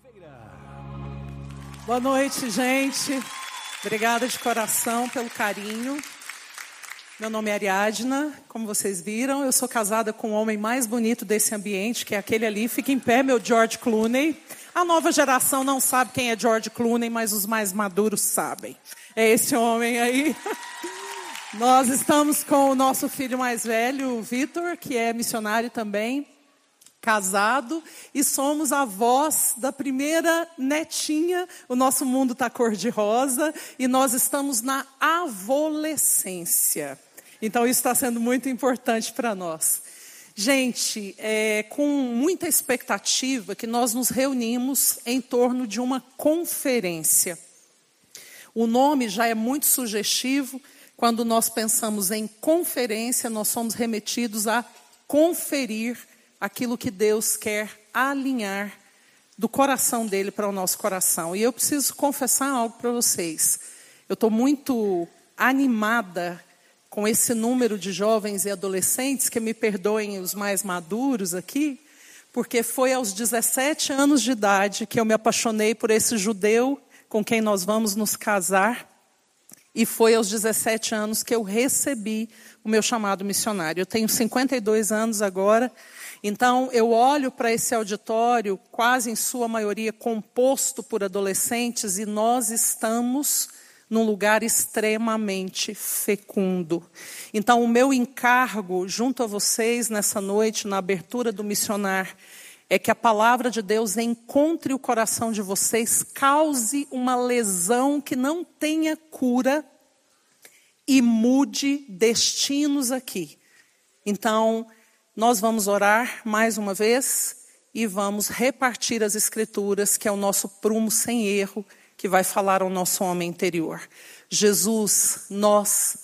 Boa noite, gente. Obrigada de coração pelo carinho. Meu nome é Ariadna, como vocês viram. Eu sou casada com o homem mais bonito desse ambiente, que é aquele ali. Fica em pé, meu George Clooney. A nova geração não sabe quem é George Clooney, mas os mais maduros sabem. É esse homem aí. Nós estamos com o nosso filho mais velho, o Vitor, que é missionário também, casado, e somos avós da primeira netinha. O nosso mundo está cor-de-rosa e nós estamos na avolescência. Então isso está sendo muito importante para nós. Gente, com muita expectativa que nós nos reunimos em torno de uma conferência. O nome já é muito sugestivo. Quando nós pensamos em conferência, nós somos remetidos a conferir aquilo que Deus quer alinhar do coração dele para o nosso coração. E eu preciso confessar algo para vocês. Eu estou muito animada com esse número de jovens e adolescentes, que me perdoem os mais maduros aqui, porque foi aos 17 anos de idade que eu me apaixonei por esse judeu com quem nós vamos nos casar. E foi aos 17 anos que eu recebi o meu chamado missionário. Eu tenho 52 anos agora, então eu olho para esse auditório, quase em sua maioria composto por adolescentes, e nós estamos num lugar extremamente fecundo. Então o meu encargo junto a vocês nessa noite, na abertura do missionário, é que a palavra de Deus encontre o coração de vocês, cause uma lesão que não tenha cura e mude destinos aqui. Então, nós vamos orar mais uma vez e vamos repartir as escrituras, que é o nosso prumo sem erro, que vai falar ao nosso homem interior. Jesus, nós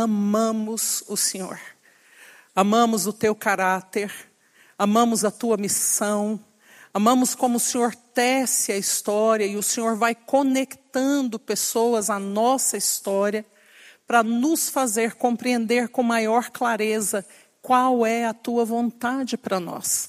amamos o Senhor. Amamos o teu caráter. Amamos a tua missão, amamos como o Senhor tece a história e o Senhor vai conectando pessoas à nossa história para nos fazer compreender com maior clareza qual é a tua vontade para nós.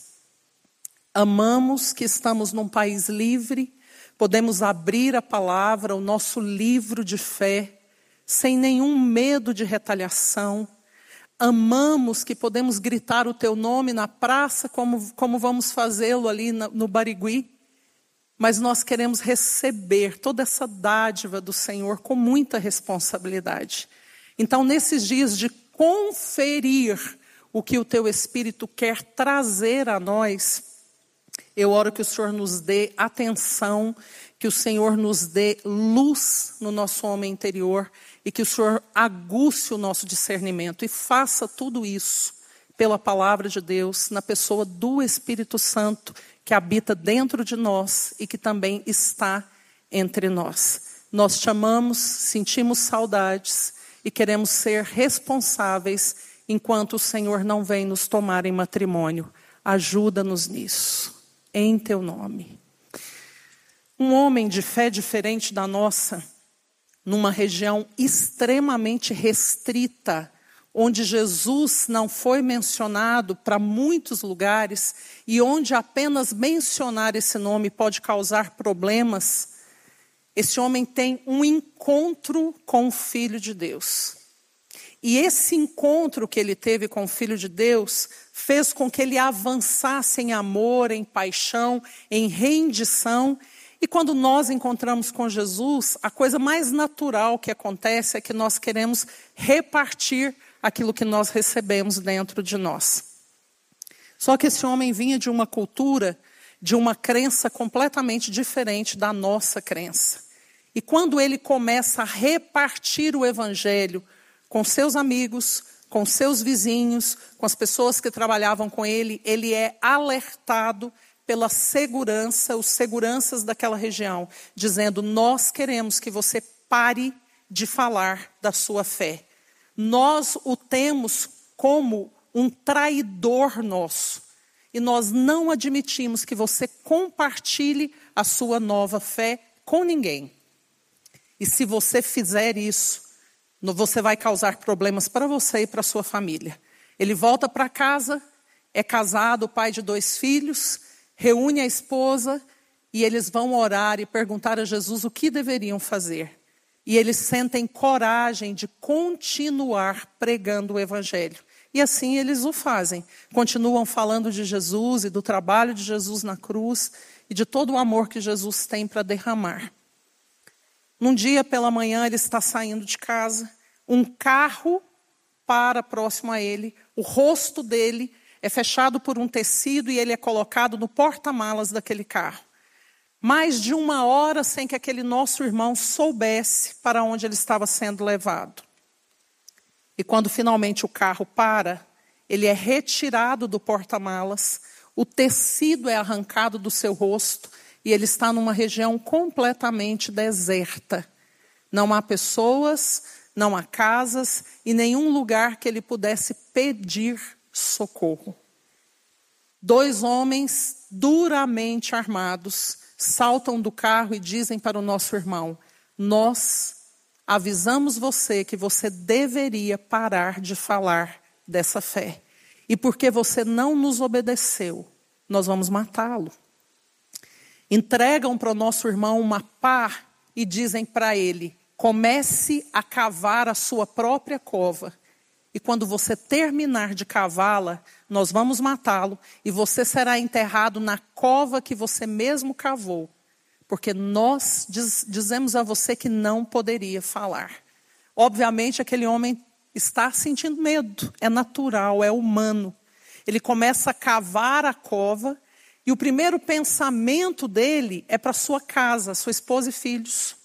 Amamos que estamos num país livre, podemos abrir a palavra, o nosso livro de fé, sem nenhum medo de retaliação. Amamos que podemos gritar o teu nome na praça, como vamos fazê-lo ali no Barigui. Mas nós queremos receber toda essa dádiva do Senhor com muita responsabilidade. Então, nesses dias de conferir o que o teu Espírito quer trazer a nós, eu oro que o Senhor nos dê atenção, que o Senhor nos dê luz no nosso homem interior, e que o Senhor aguce o nosso discernimento e faça tudo isso pela palavra de Deus, na pessoa do Espírito Santo, que habita dentro de nós e que também está entre nós. Nós te amamos, sentimos saudades e queremos ser responsáveis enquanto o Senhor não vem nos tomar em matrimônio. Ajuda-nos nisso, em teu nome. Um homem de fé diferente da nossa, numa região extremamente restrita, onde Jesus não foi mencionado para muitos lugares e onde apenas mencionar esse nome pode causar problemas, esse homem tem um encontro com o Filho de Deus. E esse encontro que ele teve com o Filho de Deus fez com que ele avançasse em amor, em paixão, em rendição. E quando nós encontramos com Jesus, a coisa mais natural que acontece é que nós queremos repartir aquilo que nós recebemos dentro de nós. Só que esse homem vinha de uma cultura, de uma crença completamente diferente da nossa crença. E quando ele começa a repartir o evangelho com seus amigos, com seus vizinhos, com as pessoas que trabalhavam com ele, ele é alertado pela segurança, os seguranças daquela região, dizendo: nós queremos que você pare de falar da sua fé. Nós o temos como um traidor nosso. E nós não admitimos que você compartilhe a sua nova fé com ninguém. E se você fizer isso, você vai causar problemas para você e para a sua família. Ele volta para casa, é casado, pai de 2 filhos, reúne a esposa e eles vão orar e perguntar a Jesus o que deveriam fazer. E eles sentem coragem de continuar pregando o evangelho. E assim eles o fazem. Continuam falando de Jesus e do trabalho de Jesus na cruz e de todo o amor que Jesus tem para derramar. Num dia pela manhã ele está saindo de casa, um carro para próximo a ele, o rosto dele é fechado por um tecido e ele é colocado no porta-malas daquele carro. Mais de 1 hora sem que aquele nosso irmão soubesse para onde ele estava sendo levado. E quando finalmente o carro para, ele é retirado do porta-malas, o tecido é arrancado do seu rosto e ele está numa região completamente deserta. Não há pessoas, não há casas e nenhum lugar que ele pudesse pedir socorro. 2 homens duramente armados saltam do carro e dizem para o nosso irmão: nós avisamos você que você deveria parar de falar dessa fé. E porque você não nos obedeceu, nós vamos matá-lo. Entregam para o nosso irmão uma pá e dizem para ele: comece a cavar a sua própria cova. E quando você terminar de cavá-la, nós vamos matá-lo e você será enterrado na cova que você mesmo cavou. Porque nós dizemos a você que não poderia falar. Obviamente aquele homem está sentindo medo, é natural, é humano. Ele começa a cavar a cova e o primeiro pensamento dele é para sua casa, sua esposa e filhos.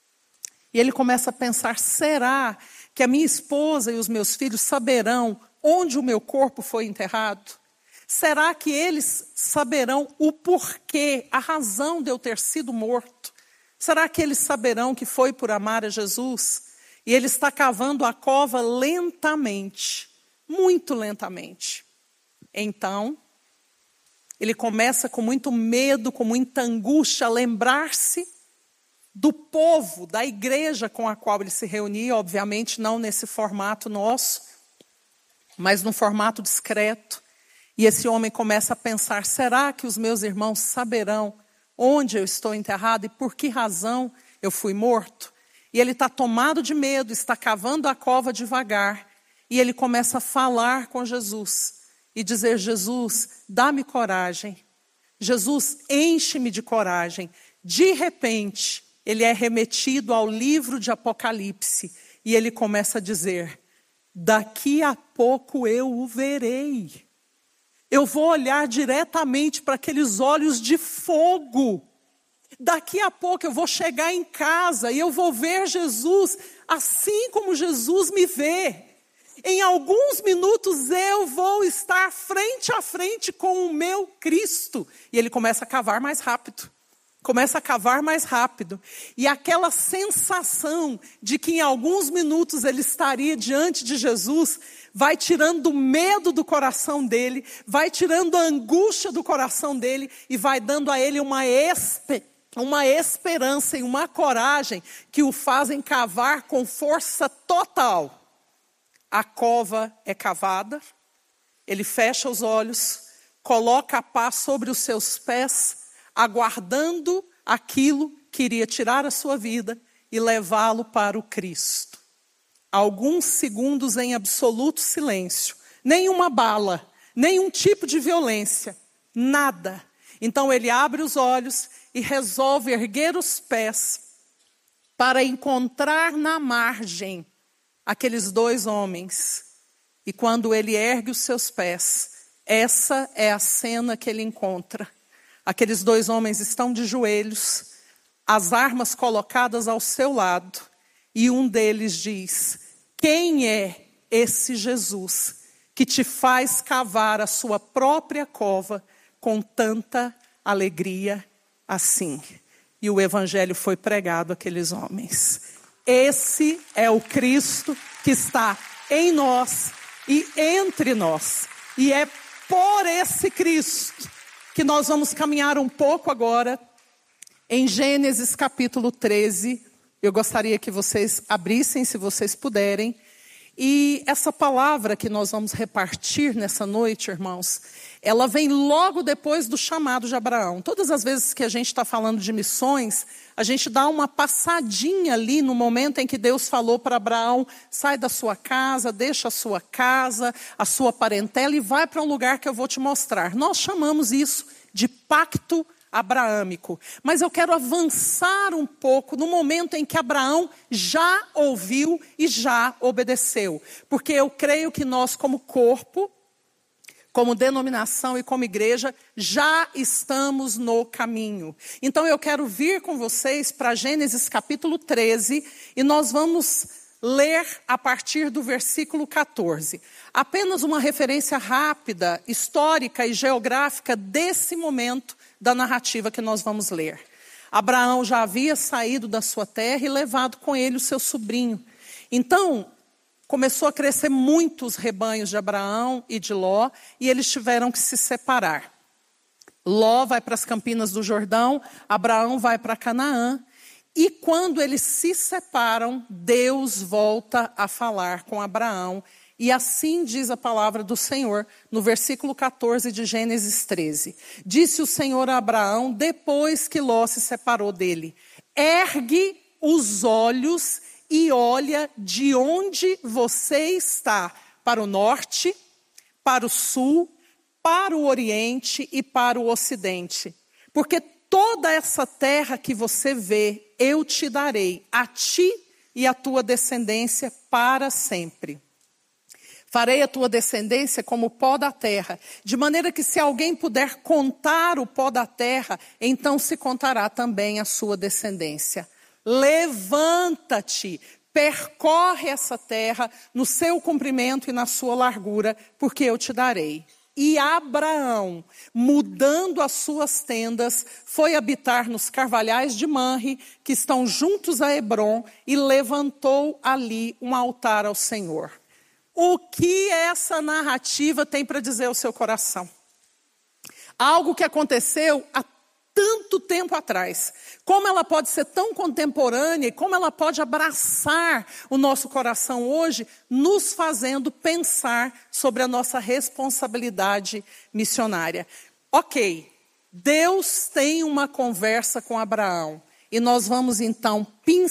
E ele começa a pensar: será que a minha esposa e os meus filhos saberão onde o meu corpo foi enterrado? Será que eles saberão o porquê, a razão de eu ter sido morto? Será que eles saberão que foi por amar a Jesus? E ele está cavando a cova lentamente, muito lentamente. Então, ele começa com muito medo, com muita angústia, a lembrar-se do povo, da igreja com a qual ele se reunia, obviamente não nesse formato nosso, mas num formato discreto. E esse homem começa a pensar: será que os meus irmãos saberão onde eu estou enterrado e por que razão eu fui morto? E ele está tomado de medo, está cavando a cova devagar, e ele começa a falar com Jesus e dizer: Jesus, dá-me coragem. Jesus, enche-me de coragem. De repente, ele é remetido ao livro de Apocalipse e ele começa a dizer: daqui a pouco eu o verei. Eu vou olhar diretamente para aqueles olhos de fogo. Daqui a pouco eu vou chegar em casa e eu vou ver Jesus assim como Jesus me vê. Em alguns minutos eu vou estar frente a frente com o meu Cristo. E ele começa a cavar mais rápido. Começa a cavar mais rápido. E aquela sensação de que em alguns minutos ele estaria diante de Jesus vai tirando o medo do coração dele, vai tirando a angústia do coração dele e vai dando a ele uma esperança e uma coragem que o fazem cavar com força total. A cova é cavada, ele fecha os olhos, coloca a pá sobre os seus pés, aguardando aquilo que iria tirar a sua vida e levá-lo para o Cristo. Alguns segundos em absoluto silêncio, nenhuma bala, nenhum tipo de violência, nada. Então ele abre os olhos e resolve erguer os pés para encontrar na margem aqueles 2 homens. E quando ele ergue os seus pés, essa é a cena que ele encontra. Aqueles 2 homens estão de joelhos, as armas colocadas ao seu lado, e um deles diz: quem é esse Jesus que te faz cavar a sua própria cova com tanta alegria assim? E o evangelho foi pregado àqueles homens. Esse é o Cristo que está em nós e entre nós. E é por esse Cristo que nós vamos caminhar um pouco agora em Gênesis capítulo 13. Eu gostaria que vocês abrissem, se vocês puderem. E essa palavra que nós vamos repartir nessa noite, irmãos, ela vem logo depois do chamado de Abraão. Todas as vezes que a gente está falando de missões, a gente dá uma passadinha ali no momento em que Deus falou para Abraão: sai da sua casa, deixa a sua casa, a sua parentela e vai para um lugar que eu vou te mostrar. Nós chamamos isso de pacto abraâmico. Mas eu quero avançar um pouco no momento em que Abraão já ouviu e já obedeceu. Porque eu creio que nós, como corpo, como denominação e como igreja, já estamos no caminho. Então eu quero vir com vocês para Gênesis capítulo 13 e nós vamos ler a partir do versículo 14. Apenas uma referência rápida, histórica e geográfica desse momento da narrativa que nós vamos ler. Abraão já havia saído da sua terra e levado com ele o seu sobrinho. Então, começou a crescer muitos rebanhos de Abraão e de Ló, e eles tiveram que se separar. Ló vai para as campinas do Jordão, Abraão vai para Canaã, e quando eles se separam, Deus volta a falar com Abraão, e assim diz a palavra do Senhor, no versículo 14 de Gênesis 13. Disse o Senhor a Abraão, depois que Ló se separou dele: ergue os olhos e olha de onde você está, para o norte, para o sul, para o oriente e para o ocidente. Porque toda essa terra que você vê, eu te darei, a ti e a tua descendência para sempre. Farei a tua descendência como o pó da terra, de maneira que se alguém puder contar o pó da terra, então se contará também a sua descendência. Levanta-te, percorre essa terra no seu comprimento e na sua largura, porque eu te darei. E Abraão, mudando as suas tendas, foi habitar nos carvalhais de Manre, que estão juntos a Hebrom, e levantou ali um altar ao Senhor. O que essa narrativa tem para dizer ao seu coração? Algo que aconteceu há tanto tempo atrás. Como ela pode ser tão contemporânea e como ela pode abraçar o nosso coração hoje, nos fazendo pensar sobre a nossa responsabilidade missionária. Ok, Deus tem uma conversa com Abraão e nós vamos então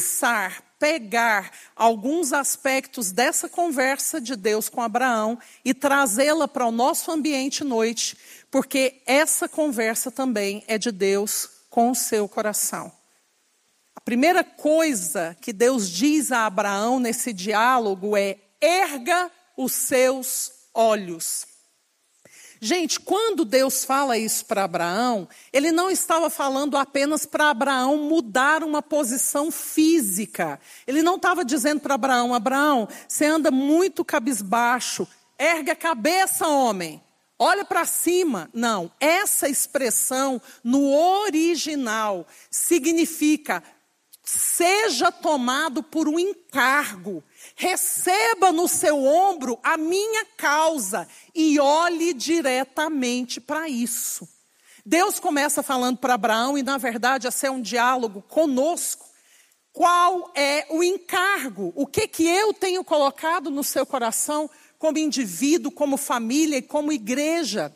pegar alguns aspectos dessa conversa de Deus com Abraão e trazê-la para o nosso ambiente noite, porque essa conversa também é de Deus com o seu coração. A primeira coisa que Deus diz a Abraão nesse diálogo é: erga os seus olhos. Gente, quando Deus fala isso para Abraão, ele não estava falando apenas para Abraão mudar uma posição física. Ele não estava dizendo para Abraão: Abraão, você anda muito cabisbaixo, ergue a cabeça, homem, olha para cima. Não, essa expressão no original significa: seja tomado por um encargo. Receba no seu ombro a minha causa e olhe diretamente para isso. Deus começa falando para Abraão e, na verdade, esse é um diálogo conosco. Qual é o encargo? O que eu tenho colocado no seu coração como indivíduo, como família e como igreja?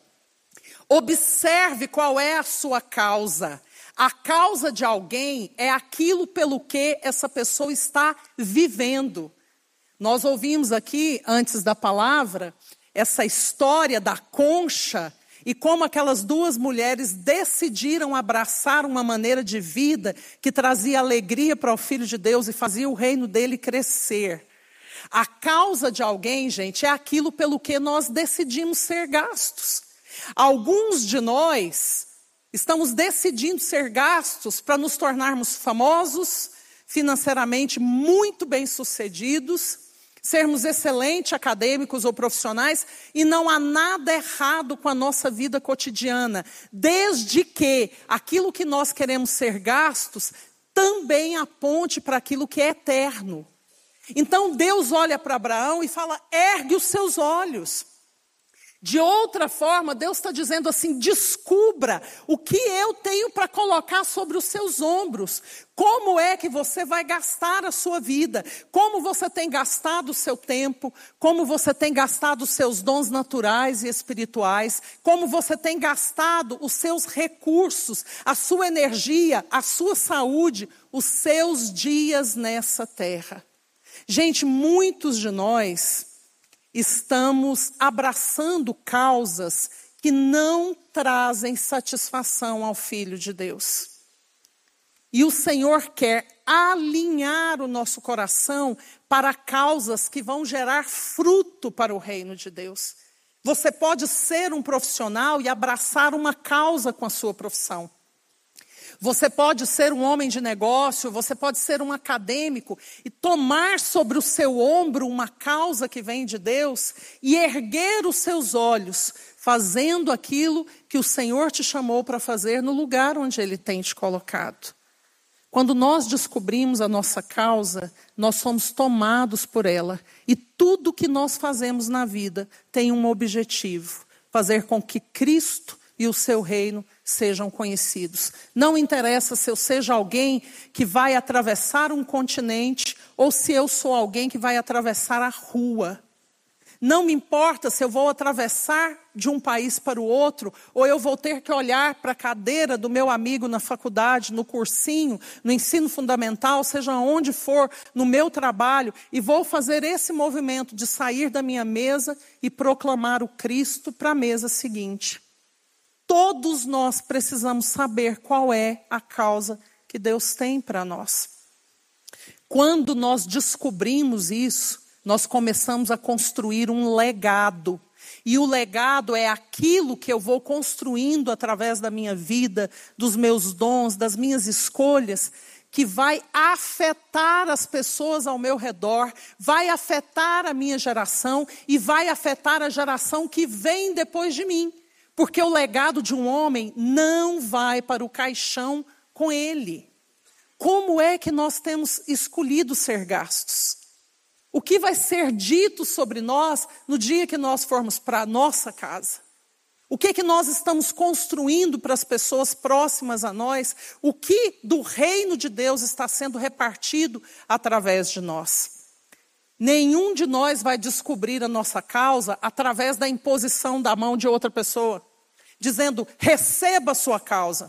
Observe qual é a sua causa. A causa de alguém é aquilo pelo que essa pessoa está vivendo. Nós ouvimos aqui, antes da palavra, essa história da concha e como aquelas duas mulheres decidiram abraçar uma maneira de vida que trazia alegria para o Filho de Deus e fazia o reino dele crescer. A causa de alguém, gente, é aquilo pelo que nós decidimos ser gastos. Alguns de nós estamos decidindo ser gastos para nos tornarmos famosos, financeiramente muito bem-sucedidos, sermos excelentes acadêmicos ou profissionais, e não há nada errado com a nossa vida cotidiana, desde que aquilo que nós queremos ser gastos também aponte para aquilo que é eterno. Então Deus olha para Abraão e fala: ergue os seus olhos. De outra forma, Deus está dizendo assim, descubra o que eu tenho para colocar sobre os seus ombros. Como é que você vai gastar a sua vida? Como você tem gastado o seu tempo? Como você tem gastado os seus dons naturais e espirituais? Como você tem gastado os seus recursos, a sua energia, a sua saúde, os seus dias nessa terra? Gente, muitos de nós estamos abraçando causas que não trazem satisfação ao Filho de Deus. E o Senhor quer alinhar o nosso coração para causas que vão gerar fruto para o reino de Deus. Você pode ser um profissional e abraçar uma causa com a sua profissão. Você pode ser um homem de negócio, você pode ser um acadêmico e tomar sobre o seu ombro uma causa que vem de Deus e erguer os seus olhos, fazendo aquilo que o Senhor te chamou para fazer no lugar onde Ele tem te colocado. Quando nós descobrimos a nossa causa, nós somos tomados por ela. E tudo que nós fazemos na vida tem um objetivo: fazer com que Cristo e o seu reino sejam conhecidos. Não interessa se eu seja alguém que vai atravessar um continente ou se eu sou alguém que vai atravessar a rua. Não me importa se eu vou atravessar de um país para o outro ou eu vou ter que olhar para a cadeira do meu amigo na faculdade, no cursinho, no ensino fundamental, seja onde for, no meu trabalho, e vou fazer esse movimento de sair da minha mesa e proclamar o Cristo para a mesa seguinte. Todos nós precisamos saber qual é a causa que Deus tem para nós. Quando nós descobrimos isso, nós começamos a construir um legado. E o legado é aquilo que eu vou construindo através da minha vida, dos meus dons, das minhas escolhas, que vai afetar as pessoas ao meu redor, vai afetar a minha geração e vai afetar a geração que vem depois de mim. Porque o legado de um homem não vai para o caixão com ele. Como é que nós temos escolhido ser gastos? O que vai ser dito sobre nós no dia que nós formos para a nossa casa? O que nós estamos construindo para as pessoas próximas a nós? O que do reino de Deus está sendo repartido através de nós? Nenhum de nós vai descobrir a nossa causa através da imposição da mão de outra pessoa, dizendo, receba a sua causa.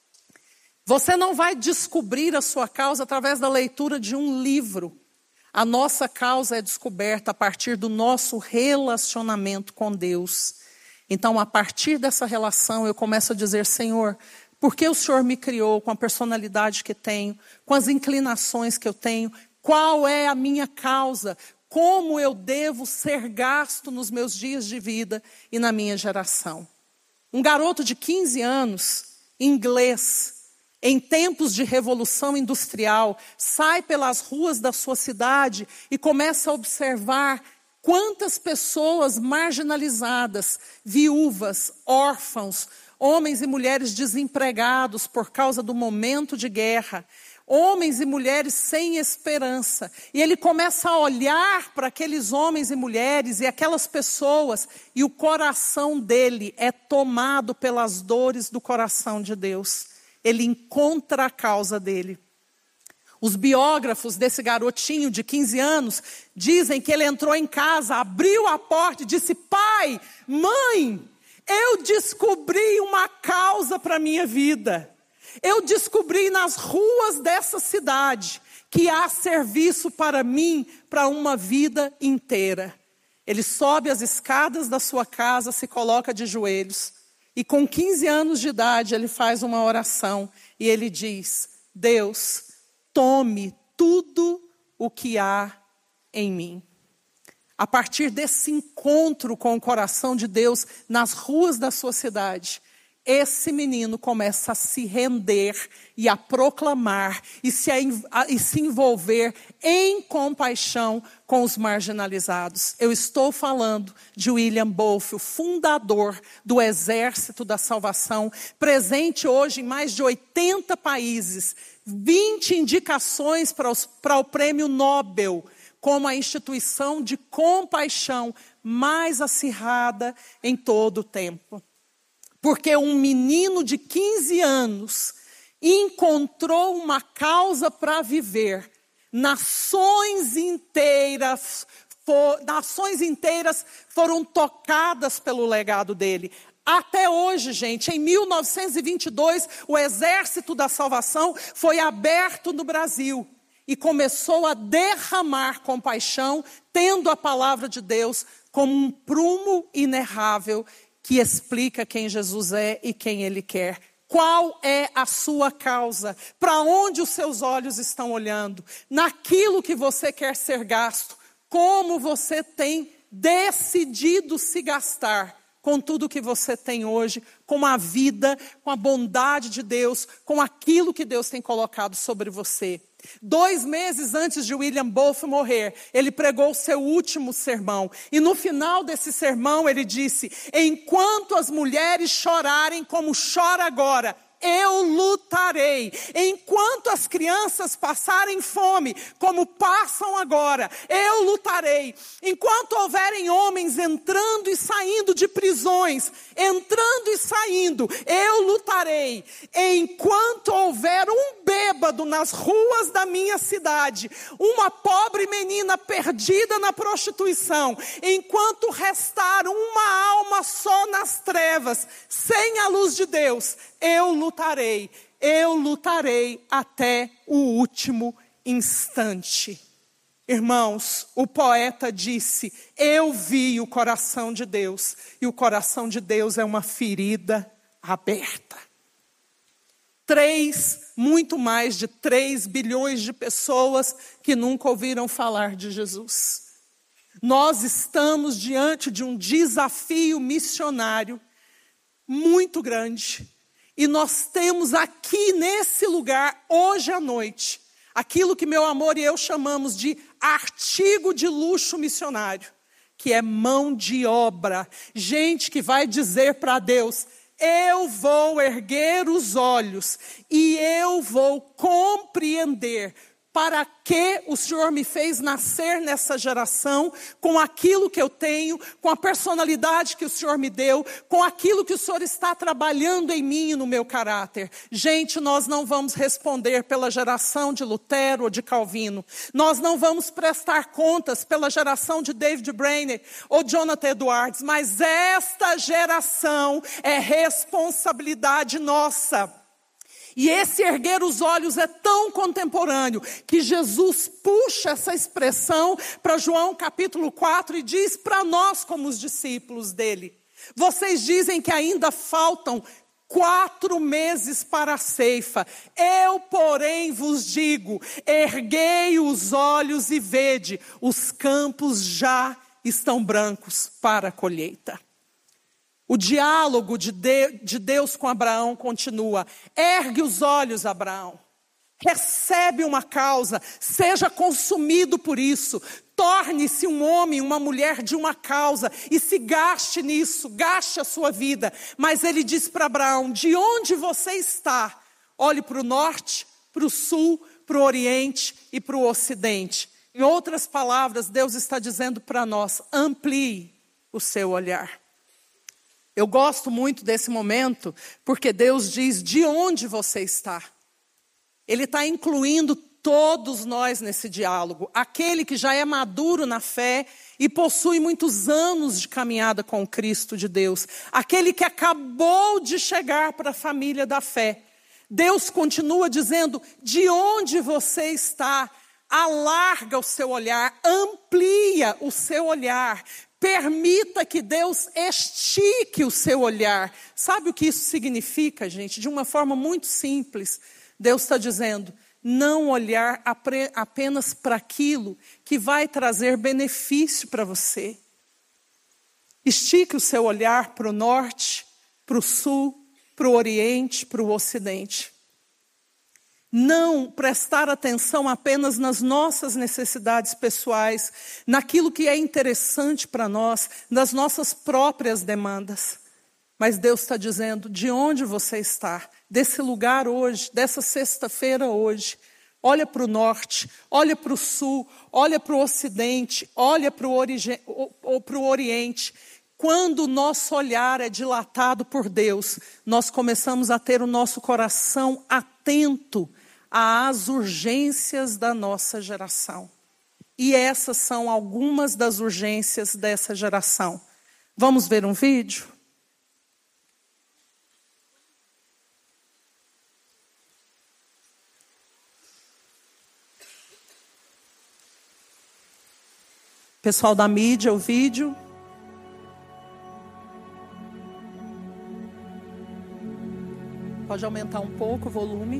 Você não vai descobrir a sua causa através da leitura de um livro. A nossa causa é descoberta a partir do nosso relacionamento com Deus. Então, a partir dessa relação, eu começo a dizer, Senhor, por que o Senhor me criou com a personalidade que tenho, com as inclinações que eu tenho? Qual é a minha causa? Como eu devo ser gasto nos meus dias de vida e na minha geração? Um garoto de 15 anos, inglês, em tempos de revolução industrial, sai pelas ruas da sua cidade e começa a observar quantas pessoas marginalizadas, viúvas, órfãos, homens e mulheres desempregados por causa do momento de guerra, homens e mulheres sem esperança. E ele começa a olhar para aqueles homens e mulheres e aquelas pessoas, e o coração dele é tomado pelas dores do coração de Deus. Ele encontra a causa dele. Os biógrafos desse garotinho de 15 anos dizem que ele entrou em casa, abriu a porta e disse, pai, mãe, eu descobri uma causa para a minha vida. Eu descobri nas ruas dessa cidade que há serviço para mim, para uma vida inteira. Ele sobe as escadas da sua casa, se coloca de joelhos. E com 15 anos de idade, ele faz uma oração. E ele diz, Deus, tome tudo o que há em mim. A partir desse encontro com o coração de Deus nas ruas da sua cidade, esse menino começa a se render e a proclamar e se envolver em compaixão com os marginalizados. Eu estou falando de William Booth, o fundador do Exército da Salvação, presente hoje em mais de 80 países, 20 indicações para o Prêmio Nobel, como a instituição de compaixão mais acirrada em todo o tempo. Porque um menino de 15 anos encontrou uma causa para viver. Nações inteiras foram tocadas pelo legado dele. Até hoje, gente, em 1922, o Exército da Salvação foi aberto no Brasil e começou a derramar compaixão, tendo a palavra de Deus como um prumo inerrável que explica quem Jesus é e quem Ele quer. Qual é a sua causa? Para onde os seus olhos estão olhando? Naquilo que você quer ser gasto? Como você tem decidido se gastar com tudo que você tem hoje, com a vida, com a bondade de Deus, com aquilo que Deus tem colocado sobre você? 2 meses antes de William Booth morrer, ele pregou o seu último sermão. E no final desse sermão ele disse: enquanto as mulheres chorarem como chora agora, eu lutarei. Enquanto as crianças passarem fome, como passam agora, eu lutarei. Enquanto houverem homens entrando e saindo de prisões, entrando e saindo, eu lutarei. Enquanto houver um bêbado nas ruas da minha cidade, uma pobre menina perdida na prostituição, enquanto restar uma alma só nas trevas, sem a luz de Deus, eu lutarei até o último instante. Irmãos, o poeta disse: eu vi o coração de Deus, e o coração de Deus é uma ferida aberta. Muito mais de 3 bilhões de pessoas que nunca ouviram falar de Jesus. Nós estamos diante de um desafio missionário muito grande. E nós temos aqui nesse lugar, hoje à noite, aquilo que meu amor e eu chamamos de artigo de luxo missionário, que é mão de obra. Gente que vai dizer para Deus: eu vou erguer os olhos e eu vou compreender para que o Senhor me fez nascer nessa geração, com aquilo que eu tenho, com a personalidade que o Senhor me deu, com aquilo que o Senhor está trabalhando em mim e no meu caráter. Gente, nós não vamos responder pela geração de Lutero ou de Calvino. Nós não vamos prestar contas pela geração de David Brainerd ou Jonathan Edwards, mas esta geração é responsabilidade nossa. E esse erguer os olhos é tão contemporâneo que Jesus puxa essa expressão para João capítulo 4 e diz para nós como os discípulos dele: vocês dizem que ainda faltam 4 meses para a ceifa. Eu, porém, vos digo: erguei os olhos e vede, os campos já estão brancos para a colheita. O diálogo de Deus com Abraão continua. Ergue os olhos, Abraão. Recebe uma causa. Seja consumido por isso. Torne-se um homem, uma mulher de uma causa. E se gaste nisso. Gaste a sua vida. Mas ele diz para Abraão: de onde você está? Olhe para o norte, para o sul, para o oriente e para o ocidente. Em outras palavras, Deus está dizendo para nós: amplie o seu olhar. Eu gosto muito desse momento, porque Deus diz: de onde você está? Ele está incluindo todos nós nesse diálogo. Aquele que já é maduro na fé e possui muitos anos de caminhada com o Cristo de Deus. Aquele que acabou de chegar para a família da fé. Deus continua dizendo: de onde você está? Alarga o seu olhar, amplia o seu olhar. Permita que Deus estique o seu olhar. Sabe o que isso significa, gente? De uma forma muito simples. Deus está dizendo: não olhar apenas para aquilo que vai trazer benefício para você. Estique o seu olhar para o norte, para o sul, para o oriente, para o ocidente. Não prestar atenção apenas nas nossas necessidades pessoais, naquilo que é interessante para nós, nas nossas próprias demandas. Mas Deus está dizendo: de onde você está? Desse lugar hoje, dessa sexta-feira hoje. olha para o norte, olha para o sul, olha para o ocidente, olha para o oriente. Quando o nosso olhar é dilatado por Deus, nós começamos a ter o nosso coração atento às urgências da nossa geração. E essas são algumas das urgências dessa geração. Vamos ver um vídeo? Pessoal da mídia, o vídeo. Pode aumentar um pouco o volume.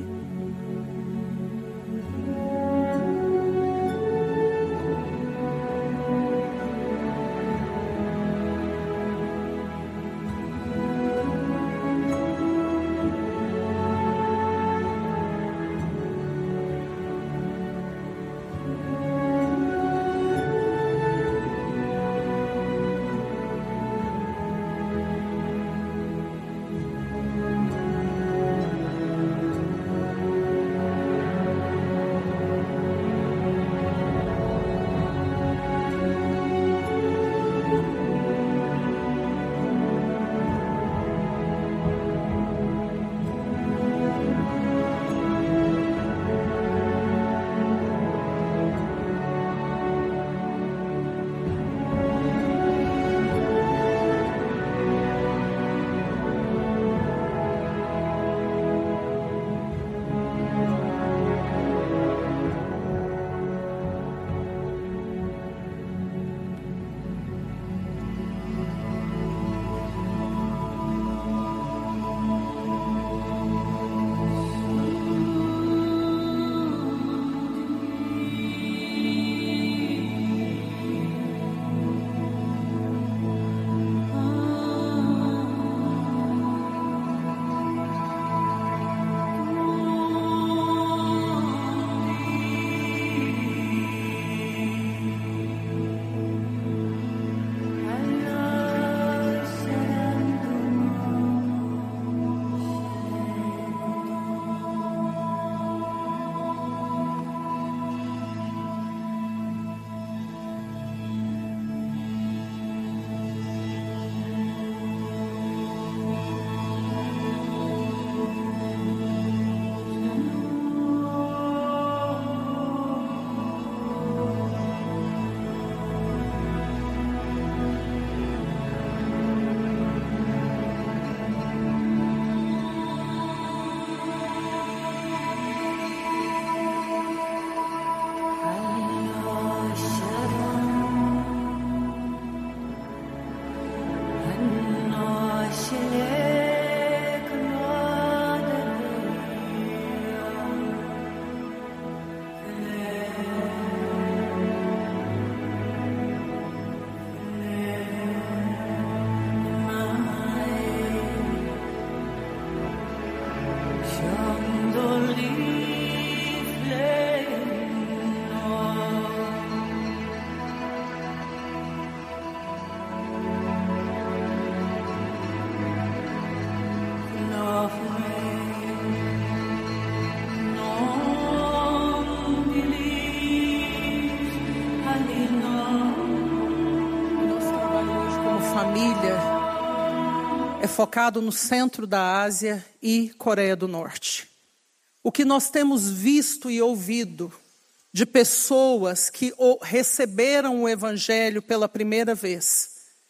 Focado no centro da Ásia e Coreia do Norte. O que nós temos visto e ouvido de pessoas que receberam o Evangelho pela primeira vez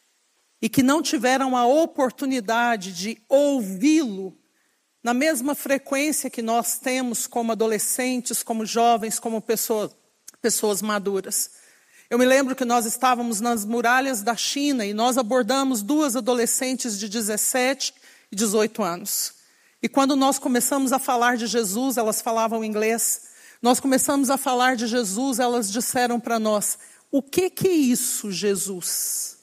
e que não tiveram a oportunidade de ouvi-lo na mesma frequência que nós temos como adolescentes, como jovens, como pessoas maduras. Eu me lembro que nós estávamos nas muralhas da China e nós abordamos 2 adolescentes de 17 e 18 anos. E quando nós começamos a falar de Jesus, elas falavam inglês. Nós começamos a falar de Jesus, elas disseram para nós, o que é isso, Jesus?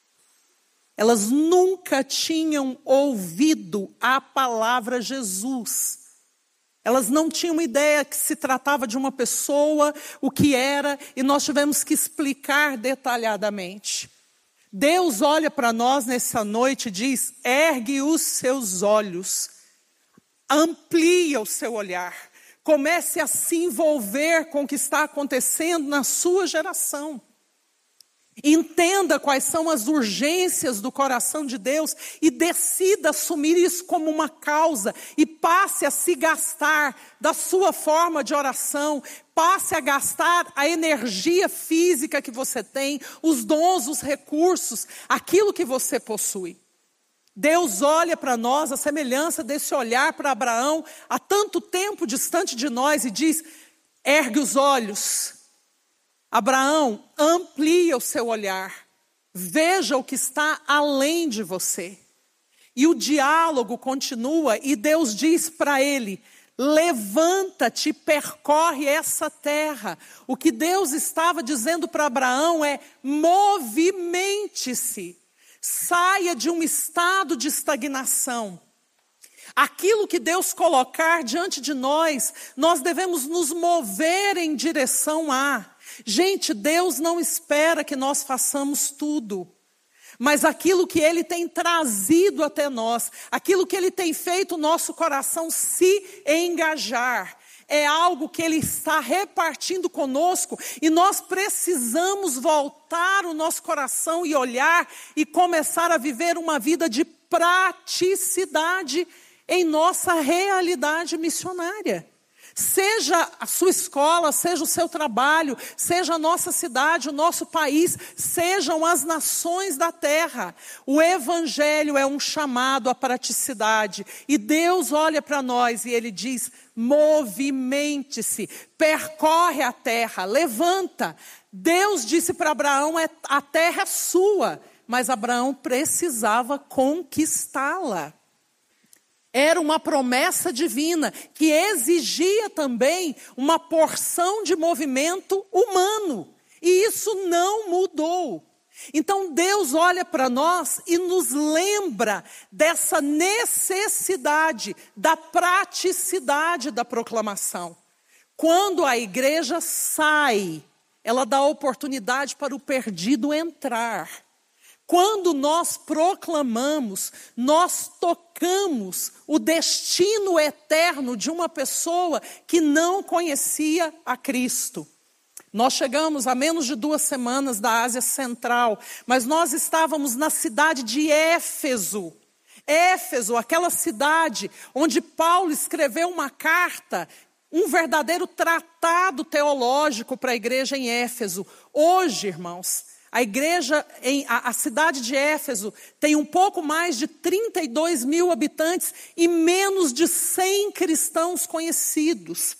Elas nunca tinham ouvido a palavra Jesus. Elas não tinham ideia que se tratava de uma pessoa, o que era, e nós tivemos que explicar detalhadamente. Deus olha para nós nessa noite e diz, ergue os seus olhos, amplia o seu olhar, Comece a se envolver com o que está acontecendo na sua geração. Entenda quais são as urgências do coração de Deus e decida assumir isso como uma causa e passe a se gastar da sua forma de oração, passe a gastar a energia física que você tem, os dons, os recursos, aquilo que você possui. Deus olha para nós, a semelhança desse olhar para Abraão, há tanto tempo distante de nós, e diz: ergue os olhos. Abraão, amplia o seu olhar, veja o que está além de você. E o diálogo continua e Deus diz para ele: levanta-te, percorre essa terra. O que Deus estava dizendo para Abraão é: movimente-se, saia de um estado de estagnação. Aquilo que Deus colocar diante de nós, nós devemos nos mover em direção a. Gente, Deus não espera que nós façamos tudo, mas aquilo que Ele tem trazido até nós, aquilo que Ele tem feito o nosso coração se engajar, é algo que Ele está repartindo conosco, e nós precisamos voltar o nosso coração e olhar e começar a viver uma vida de praticidade em nossa realidade missionária. Seja a sua escola, seja o seu trabalho, seja a nossa cidade, o nosso país, sejam as nações da terra. O Evangelho é um chamado à praticidade. E Deus olha para nós e Ele diz: movimente-se, percorre a terra, levanta. Deus disse para Abraão: a terra é sua, mas Abraão precisava conquistá-la. Era uma promessa divina que exigia também uma porção de movimento humano. E isso não mudou. Então Deus olha para nós e nos lembra dessa necessidade, da praticidade da proclamação. Quando a igreja sai, ela dá oportunidade para o perdido entrar. Quando nós proclamamos, nós tocamos o destino eterno de uma pessoa que não conhecia a Cristo. Nós chegamos a menos de 2 semanas da Ásia Central, mas nós estávamos na cidade de Éfeso. Éfeso, aquela cidade onde Paulo escreveu uma carta, um verdadeiro tratado teológico para a igreja em Éfeso. Hoje, irmãos, a igreja, a cidade de Éfeso tem um pouco mais de 32 mil habitantes e menos de 100 cristãos conhecidos.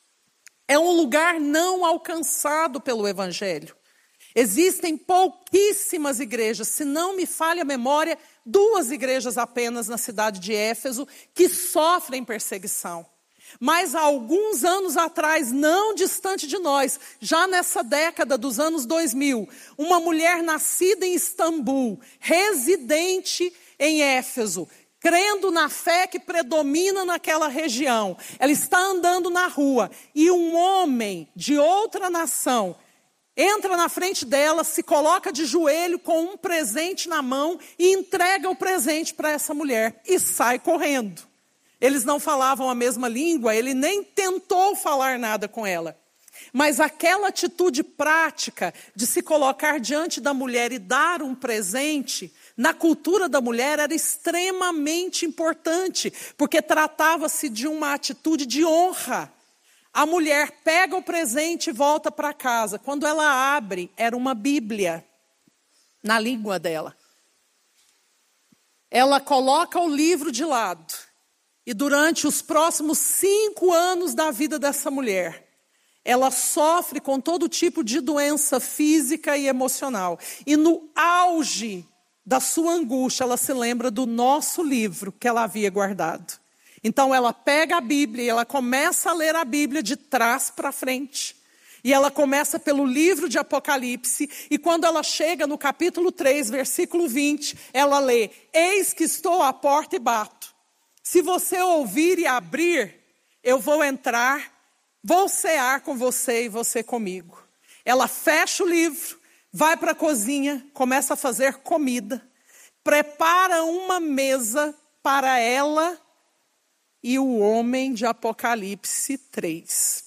É um lugar não alcançado pelo Evangelho. Existem pouquíssimas igrejas, se não me falha a memória, 2 igrejas apenas na cidade de Éfeso que sofrem perseguição. Mas há alguns anos atrás, não distante de nós, já nessa década dos anos 2000, uma mulher nascida em Istambul, residente em Éfeso, crendo na fé que predomina naquela região. Ela está andando na rua e um homem de outra nação entra na frente dela, se coloca de joelho com um presente na mão e entrega o presente para essa mulher e sai correndo. Eles não falavam a mesma língua, ele nem tentou falar nada com ela. Mas aquela atitude prática de se colocar diante da mulher e dar um presente, na cultura da mulher era extremamente importante, porque tratava-se de uma atitude de honra. A mulher pega o presente e volta para casa. Quando ela abre, era uma Bíblia na língua dela. Ela coloca o livro de lado. E durante os próximos 5 anos da vida dessa mulher, ela sofre com todo tipo de doença física e emocional. E no auge da sua angústia, ela se lembra do nosso livro que ela havia guardado. Então ela pega a Bíblia e ela começa a ler a Bíblia de trás para frente. E ela começa pelo livro de Apocalipse, e quando ela chega no capítulo 3, versículo 20, ela lê: eis que estou à porta e bato. Se você ouvir e abrir, eu vou entrar, vou cear com você e você comigo. Ela fecha o livro, vai para a cozinha, começa a fazer comida, prepara uma mesa para ela e o homem de Apocalipse 3.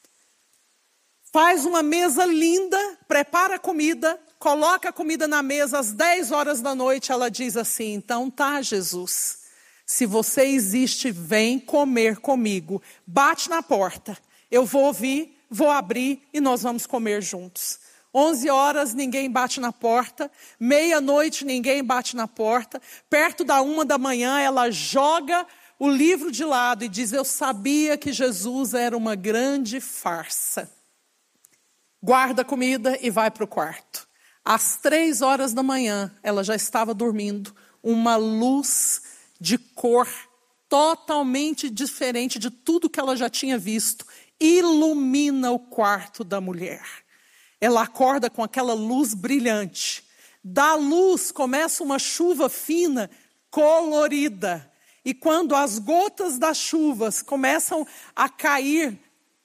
Faz uma mesa linda, prepara a comida, coloca a comida na mesa às 10 horas da noite. Ela diz assim: então tá, Jesus, se você existe, vem comer comigo. Bate na porta, eu vou ouvir, vou abrir e nós vamos comer juntos. 11 horas, ninguém bate na porta. Meia-noite, ninguém bate na porta. Perto da 1 da manhã, ela joga o livro de lado e diz: eu sabia que Jesus era uma grande farsa. Guarda a comida e vai para o quarto. Às 3 horas da manhã, ela já estava dormindo. Uma luz de cor totalmente diferente de tudo que ela já tinha visto ilumina o quarto da mulher. Ela acorda com aquela luz brilhante. Da luz começa uma chuva fina, colorida. E quando as gotas das chuvas começam a cair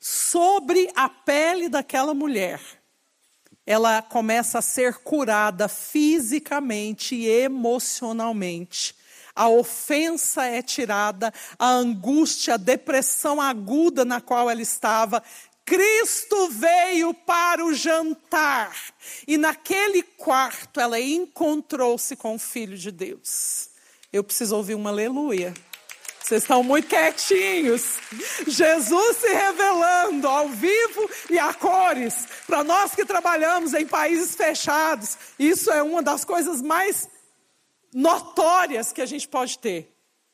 sobre a pele daquela mulher, ela começa a ser curada fisicamente e emocionalmente. A ofensa é tirada, a angústia, a depressão aguda na qual ela estava. Cristo veio para o jantar. E naquele quarto ela encontrou-se com o Filho de Deus. Eu preciso ouvir um aleluia. Vocês estão muito quietinhos. Jesus se revelando ao vivo e a cores. Para nós que trabalhamos em países fechados, isso é uma das coisas mais notórias que a gente pode ter.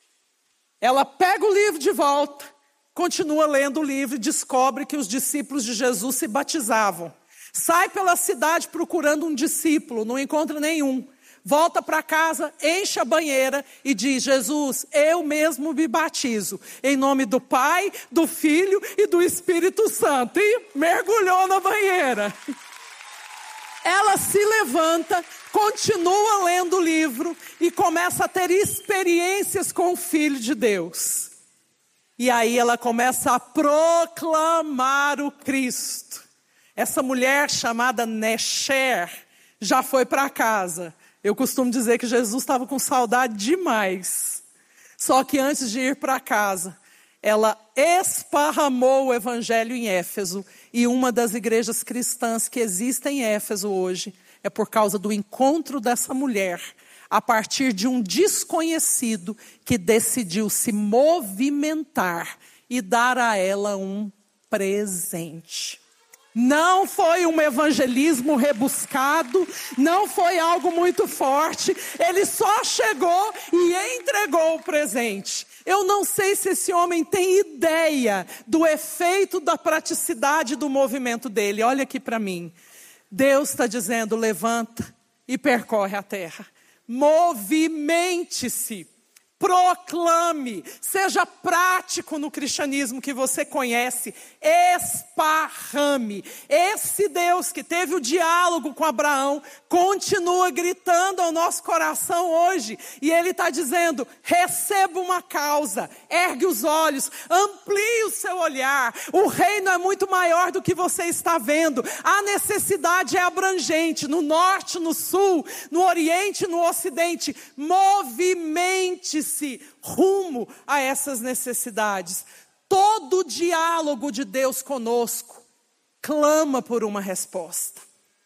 Ela pega o livro de volta, continua lendo o livro e descobre que os discípulos de Jesus se batizavam. Sai pela cidade procurando um discípulo, não encontra nenhum. Volta para casa, enche a banheira e diz: Jesus, eu mesmo me batizo. Em nome do Pai, do Filho e do Espírito Santo. E mergulhou na banheira. Ela se levanta, continua lendo o livro e começa a ter experiências com o Filho de Deus. E aí ela começa a proclamar o Cristo. Essa mulher chamada Necher já foi para casa. Eu costumo dizer que Jesus estava com saudade demais. Só que antes de ir para casa, ela esparramou o evangelho em Éfeso. E uma das igrejas cristãs que existem em Éfeso hoje é por causa do encontro dessa mulher, a partir de um desconhecido que decidiu se movimentar e dar a ela um presente. Não foi um evangelismo rebuscado, não foi algo muito forte. Ele só chegou e entregou o presente. Eu não sei se esse homem tem ideia do efeito da praticidade do movimento dele. Olha aqui para mim. Deus está dizendo: levanta e percorre a terra. Movimente-se. Proclame, seja prático no cristianismo que você conhece, esparrame. Esse Deus que teve o diálogo com Abraão, continua gritando ao nosso coração hoje. E Ele está dizendo: receba uma causa, ergue os olhos, amplie o seu olhar. O reino é muito maior do que você está vendo. A necessidade é abrangente, no norte, no sul, no oriente, no ocidente. Movimente-se rumo a essas necessidades. Todo o diálogo de Deus conosco clama por uma resposta.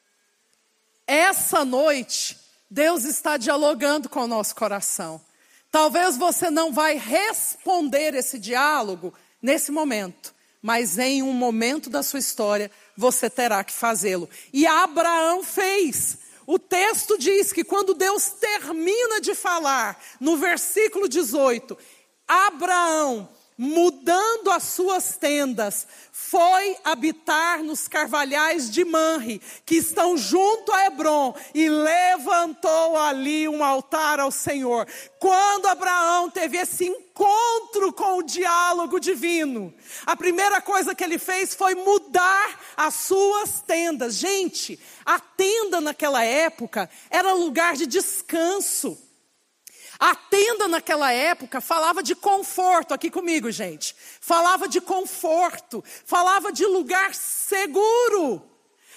Essa noite, Deus está dialogando com o nosso coração. Talvez você não vai responder esse diálogo nesse momento, mas em um momento da sua história, você terá que fazê-lo. E Abraão fez. O texto diz que quando Deus termina de falar, no versículo 18, Abraão, mudando as suas tendas, foi habitar nos carvalhais de Manre, que estão junto a Hebrom, e levantou ali um altar ao Senhor. Quando Abraão teve esse encontro com o diálogo divino, a primeira coisa que ele fez foi mudar as suas tendas. Gente, a tenda naquela época era lugar de descanso. A tenda naquela época falava de conforto, aqui comigo, gente. Falava de conforto, falava de lugar seguro.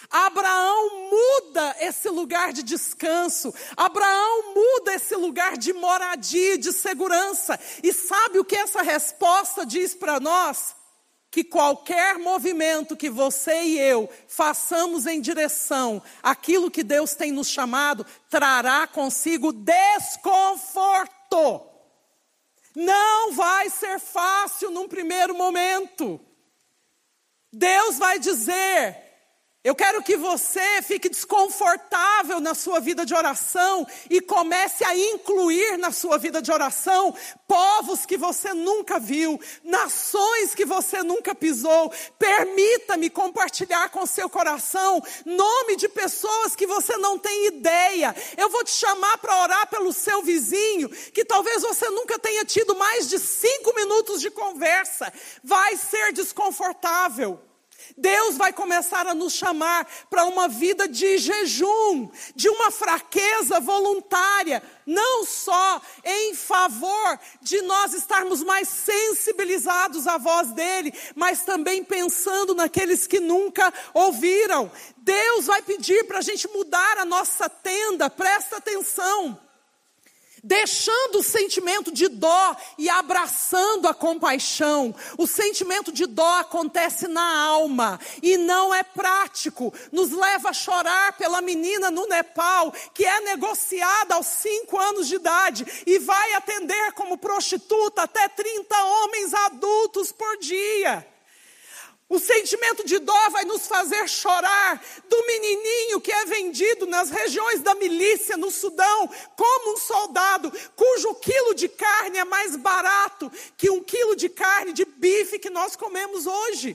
Abraão muda esse lugar de descanso. Abraão muda esse lugar de moradia, de segurança. E sabe o que essa resposta diz para nós? Que qualquer movimento que você e eu façamos em direção àquilo que Deus tem nos chamado, trará consigo desconforto. Não vai ser fácil num primeiro momento. Deus vai dizer: eu quero que você fique desconfortável na sua vida de oração e comece a incluir na sua vida de oração povos que você nunca viu, nações que você nunca pisou. Permita-me compartilhar com seu coração nome de pessoas que você não tem ideia. Eu vou te chamar para orar pelo seu vizinho, que talvez você nunca tenha tido mais de 5 minutos de conversa. Vai ser desconfortável. Deus vai começar a nos chamar para uma vida de jejum, de uma fraqueza voluntária, não só em favor de nós estarmos mais sensibilizados à voz dele, mas também pensando naqueles que nunca ouviram. Deus vai pedir para a gente mudar a nossa tenda, presta atenção. Deixando o sentimento de dó e abraçando a compaixão. O sentimento de dó acontece na alma e não é prático. Nos leva a chorar pela menina no Nepal, que é negociada aos 5 anos de idade e vai atender como prostituta até 30 homens adultos por dia. O sentimento de dó vai nos fazer chorar do menininho que é vendido nas regiões da milícia no Sudão como um soldado, cujo quilo de carne é mais barato que 1 quilo de carne de bife que nós comemos hoje.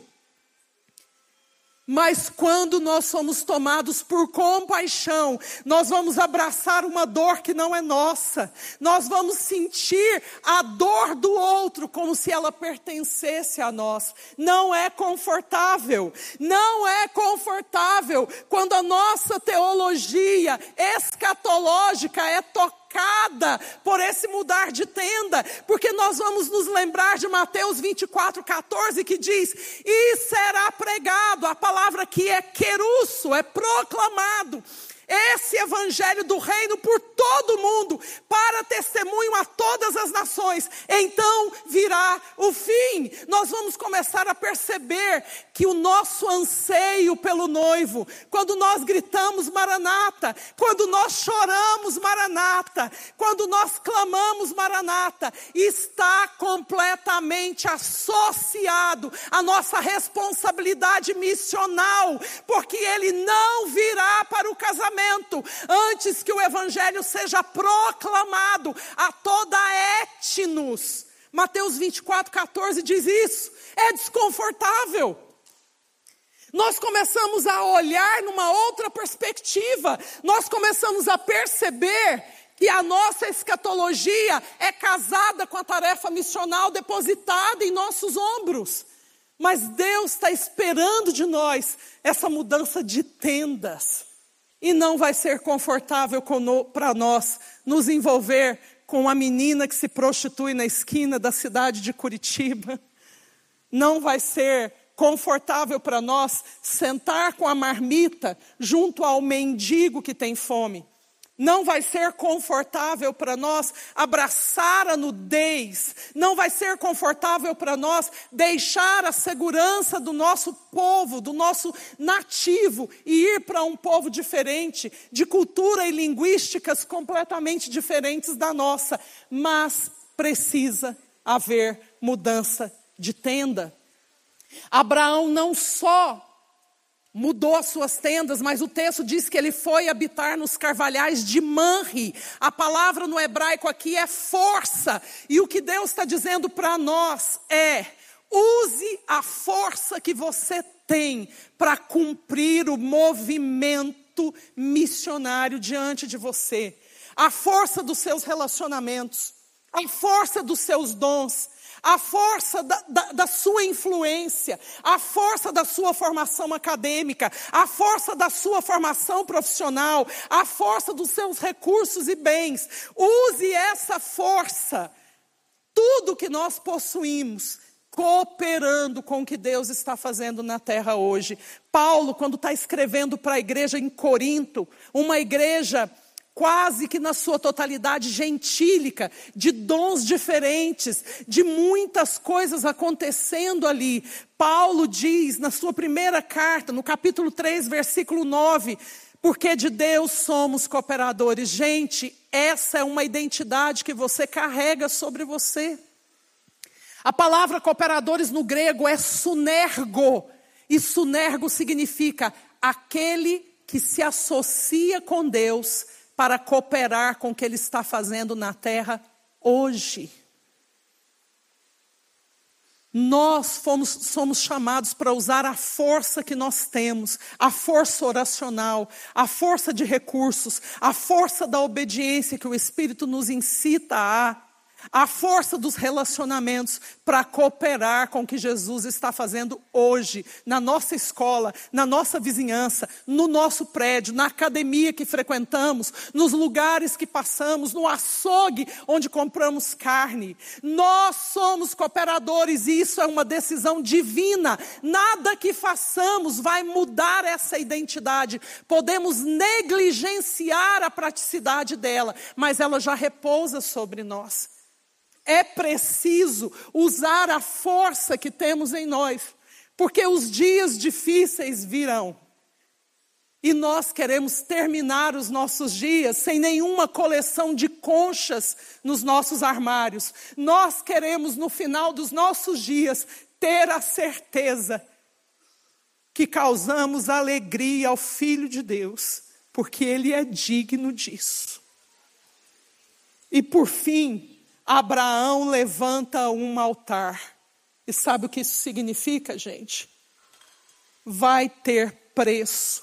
Mas quando nós somos tomados por compaixão, nós vamos abraçar uma dor que não é nossa. Nós vamos sentir a dor do outro como se ela pertencesse a nós. Não é confortável. Não é confortável quando a nossa teologia escatológica é tocada por esse mudar de tenda, porque nós vamos nos lembrar de Mateus 24:14, que diz: e será pregado, a palavra aqui é querusso, é proclamado, esse evangelho do reino por todo mundo, para testemunho a todas as nações. Então virá o fim. Nós vamos começar a perceber que o nosso anseio pelo noivo, quando nós gritamos Maranata, quando nós choramos Maranata, quando nós clamamos Maranata, está completamente associado à nossa responsabilidade missional, porque ele não virá para o casamento antes que o evangelho seja proclamado a toda etnos. Mateus 24:14 diz isso. É desconfortável. Nós começamos a olhar numa outra perspectiva. Nós começamos a perceber que a nossa escatologia é casada com a tarefa missional depositada em nossos ombros. Mas Deus está esperando de nós essa mudança de tendas. E não vai ser confortável para nós nos envolver com a menina que se prostitui na esquina da cidade de Curitiba. Não vai ser confortável para nós sentar com a marmita junto ao mendigo que tem fome. Não vai ser confortável para nós abraçar a nudez. Não vai ser confortável para nós deixar a segurança do nosso povo, do nosso nativo, e ir para um povo diferente, de cultura e linguísticas completamente diferentes da nossa. Mas precisa haver mudança de tenda. Abraão não só mudou as suas tendas, mas o texto diz que ele foi habitar nos carvalhais de Manre. A palavra no hebraico aqui é força. E o que Deus está dizendo para nós é: use a força que você tem para cumprir o movimento missionário diante de você. A força dos seus relacionamentos, a força dos seus dons, a força da sua influência, a força da sua formação acadêmica, a força da sua formação profissional, a força dos seus recursos e bens. Use essa força. Tudo que nós possuímos cooperando com o que Deus está fazendo na terra hoje. Paulo, quando está escrevendo para a igreja em Corinto, uma igreja quase que na sua totalidade gentílica, de dons diferentes, de muitas coisas acontecendo ali. Paulo diz na sua primeira carta, no capítulo 3, versículo 9, porque de Deus somos cooperadores. Gente, essa é uma identidade que você carrega sobre você. A palavra cooperadores no grego é sunergo, e sunergo significa aquele que se associa com Deus para cooperar com o que Ele está fazendo na terra hoje. Nós somos chamados para usar a força que nós temos, a força oracional, a força de recursos, a força da obediência que o Espírito nos incita a força dos relacionamentos para cooperar com o que Jesus está fazendo hoje, na nossa escola, na nossa vizinhança, no nosso prédio, na academia que frequentamos, nos lugares que passamos, no açougue onde compramos carne. Nós somos cooperadores e isso é uma decisão divina. Nada que façamos vai mudar essa identidade. Podemos negligenciar a praticidade dela, mas ela já repousa sobre nós. É preciso usar a força que temos em nós, porque os dias difíceis virão. E nós queremos terminar os nossos dias sem nenhuma coleção de conchas nos nossos armários. Nós queremos, no final dos nossos dias, ter a certeza que causamos alegria ao Filho de Deus, porque Ele é digno disso. E por fim, Abraão levanta um altar. E sabe o que isso significa, gente? Vai ter preço.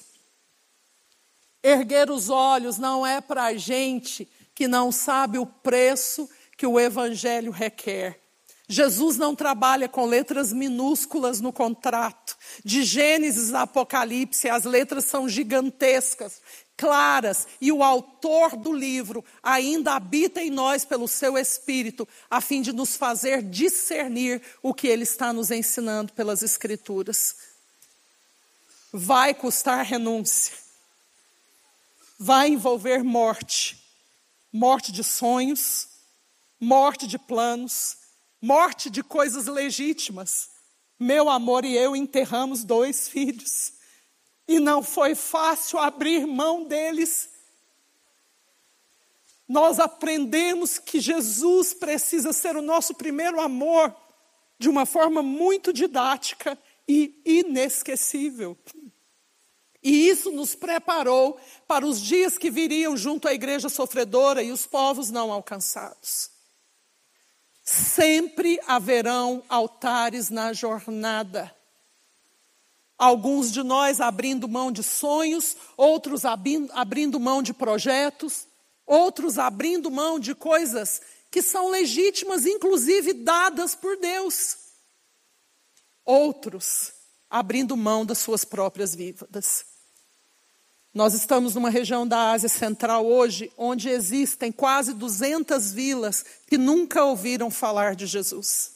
Erguer os olhos não é para a gente que não sabe o preço que o Evangelho requer. Jesus não trabalha com letras minúsculas no contrato. De Gênesis a Apocalipse, as letras são gigantescas, claras, e o autor do livro ainda habita em nós pelo seu Espírito, a fim de nos fazer discernir o que ele está nos ensinando pelas Escrituras. Vai custar renúncia. Vai envolver morte. Morte de sonhos, morte de planos, morte de coisas legítimas. Meu amor e eu enterramos 2 filhos. E não foi fácil abrir mão deles. Nós aprendemos que Jesus precisa ser o nosso primeiro amor de uma forma muito didática e inesquecível. E isso nos preparou para os dias que viriam junto à igreja sofredora e os povos não alcançados. Sempre haverão altares na jornada. Alguns de nós abrindo mão de sonhos, outros abrindo mão de projetos, outros abrindo mão de coisas que são legítimas, inclusive dadas por Deus. Outros abrindo mão das suas próprias vidas. Nós estamos numa região da Ásia Central hoje, onde existem quase 200 vilas que nunca ouviram falar de Jesus.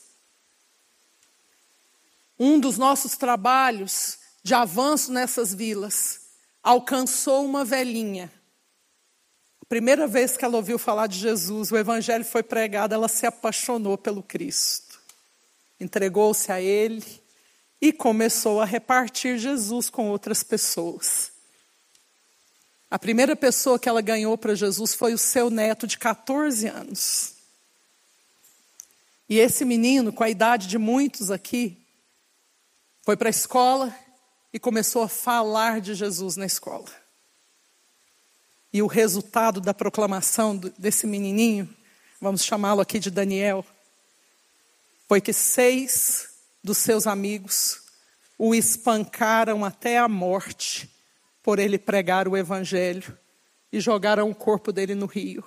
Um dos nossos trabalhos de avanço nessas vilas alcançou uma velhinha. A primeira vez que ela ouviu falar de Jesus, o Evangelho foi pregado, ela se apaixonou pelo Cristo. Entregou-se a Ele e começou a repartir Jesus com outras pessoas. A primeira pessoa que ela ganhou para Jesus foi o seu neto de 14 anos. E esse menino, com a idade de muitos aqui, foi para a escola e começou a falar de Jesus na escola. E o resultado da proclamação desse menininho, vamos chamá-lo aqui de Daniel, foi que 6 dos seus amigos o espancaram até a morte por ele pregar o Evangelho e jogaram o corpo dele no rio.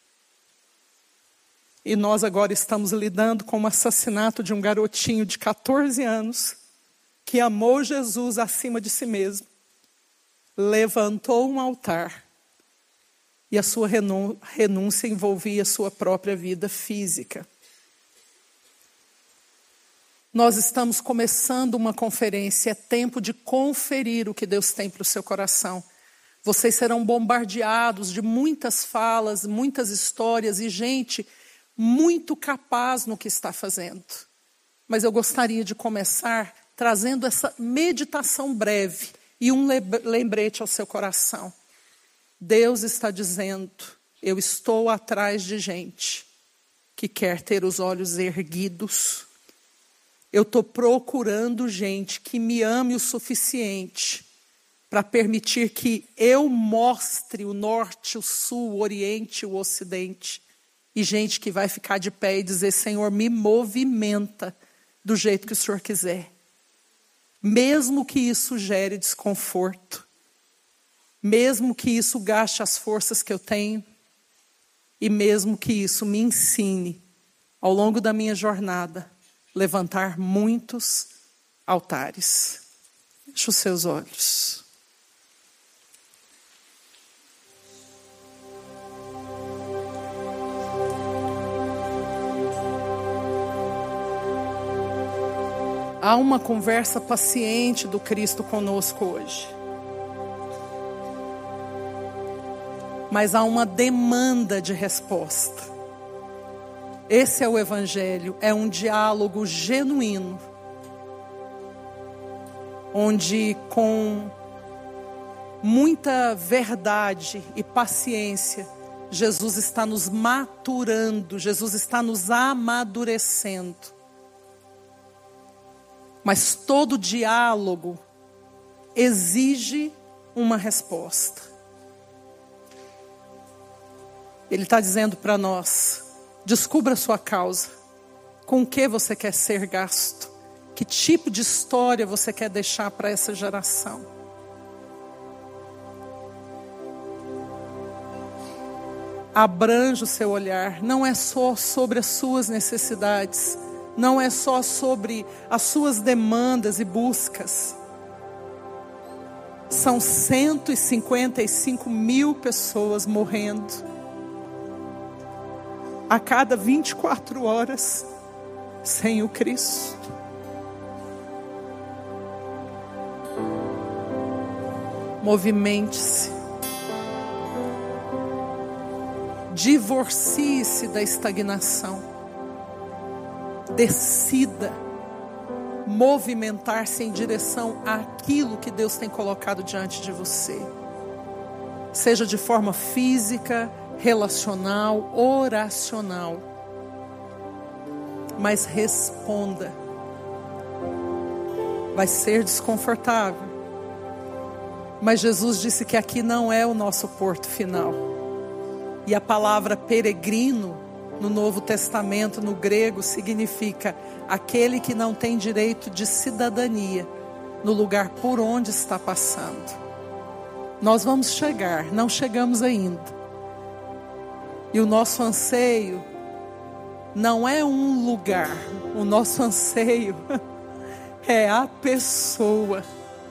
E nós agora estamos lidando com o assassinato de um garotinho de 14 anos que amou Jesus acima de si mesmo, levantou um altar e a sua renúncia envolvia a sua própria vida física. Nós estamos começando uma conferência, é tempo de conferir o que Deus tem para o seu coração. Vocês serão bombardeados de muitas falas, muitas histórias e gente muito capaz no que está fazendo. Mas eu gostaria de começar trazendo essa meditação breve e um lembrete ao seu coração. Deus está dizendo, eu estou atrás de gente que quer ter os olhos erguidos. Eu estou procurando gente que me ame o suficiente para permitir que eu mostre o norte, o sul, o oriente, o ocidente. E gente que vai ficar de pé e dizer, Senhor, me movimenta do jeito que o Senhor quiser. Mesmo que isso gere desconforto. Mesmo que isso gaste as forças que eu tenho. E mesmo que isso me ensine, ao longo da minha jornada, levantar muitos altares. Feche os seus olhos. Há uma conversa paciente do Cristo conosco hoje. Mas há uma demanda de resposta. Esse é o Evangelho, é um diálogo genuíno, onde com muita verdade e paciência, Jesus está nos maturando, Jesus está nos amadurecendo. Mas todo diálogo exige uma resposta. Ele está dizendo para nós, descubra a sua causa. Com o que você quer ser gasto? Que tipo de história você quer deixar para essa geração? Abranja o seu olhar. Não é só sobre as suas necessidades. Não é só sobre as suas demandas e buscas. São 155 mil pessoas morrendo a cada 24 horas sem o Cristo. Movimente-se. Divorcie-se da estagnação. Decida movimentar-se em direção àquilo que Deus tem colocado diante de você. Seja de forma física, relacional, oracional. Mas responda. Vai ser desconfortável. Mas Jesus disse que aqui não é o nosso porto final. E a palavra peregrino, no Novo Testamento, no grego, significa aquele que não tem direito de cidadania no lugar por onde está passando. Nós vamos chegar, não chegamos ainda. E o nosso anseio não é um lugar, o nosso anseio é a pessoa.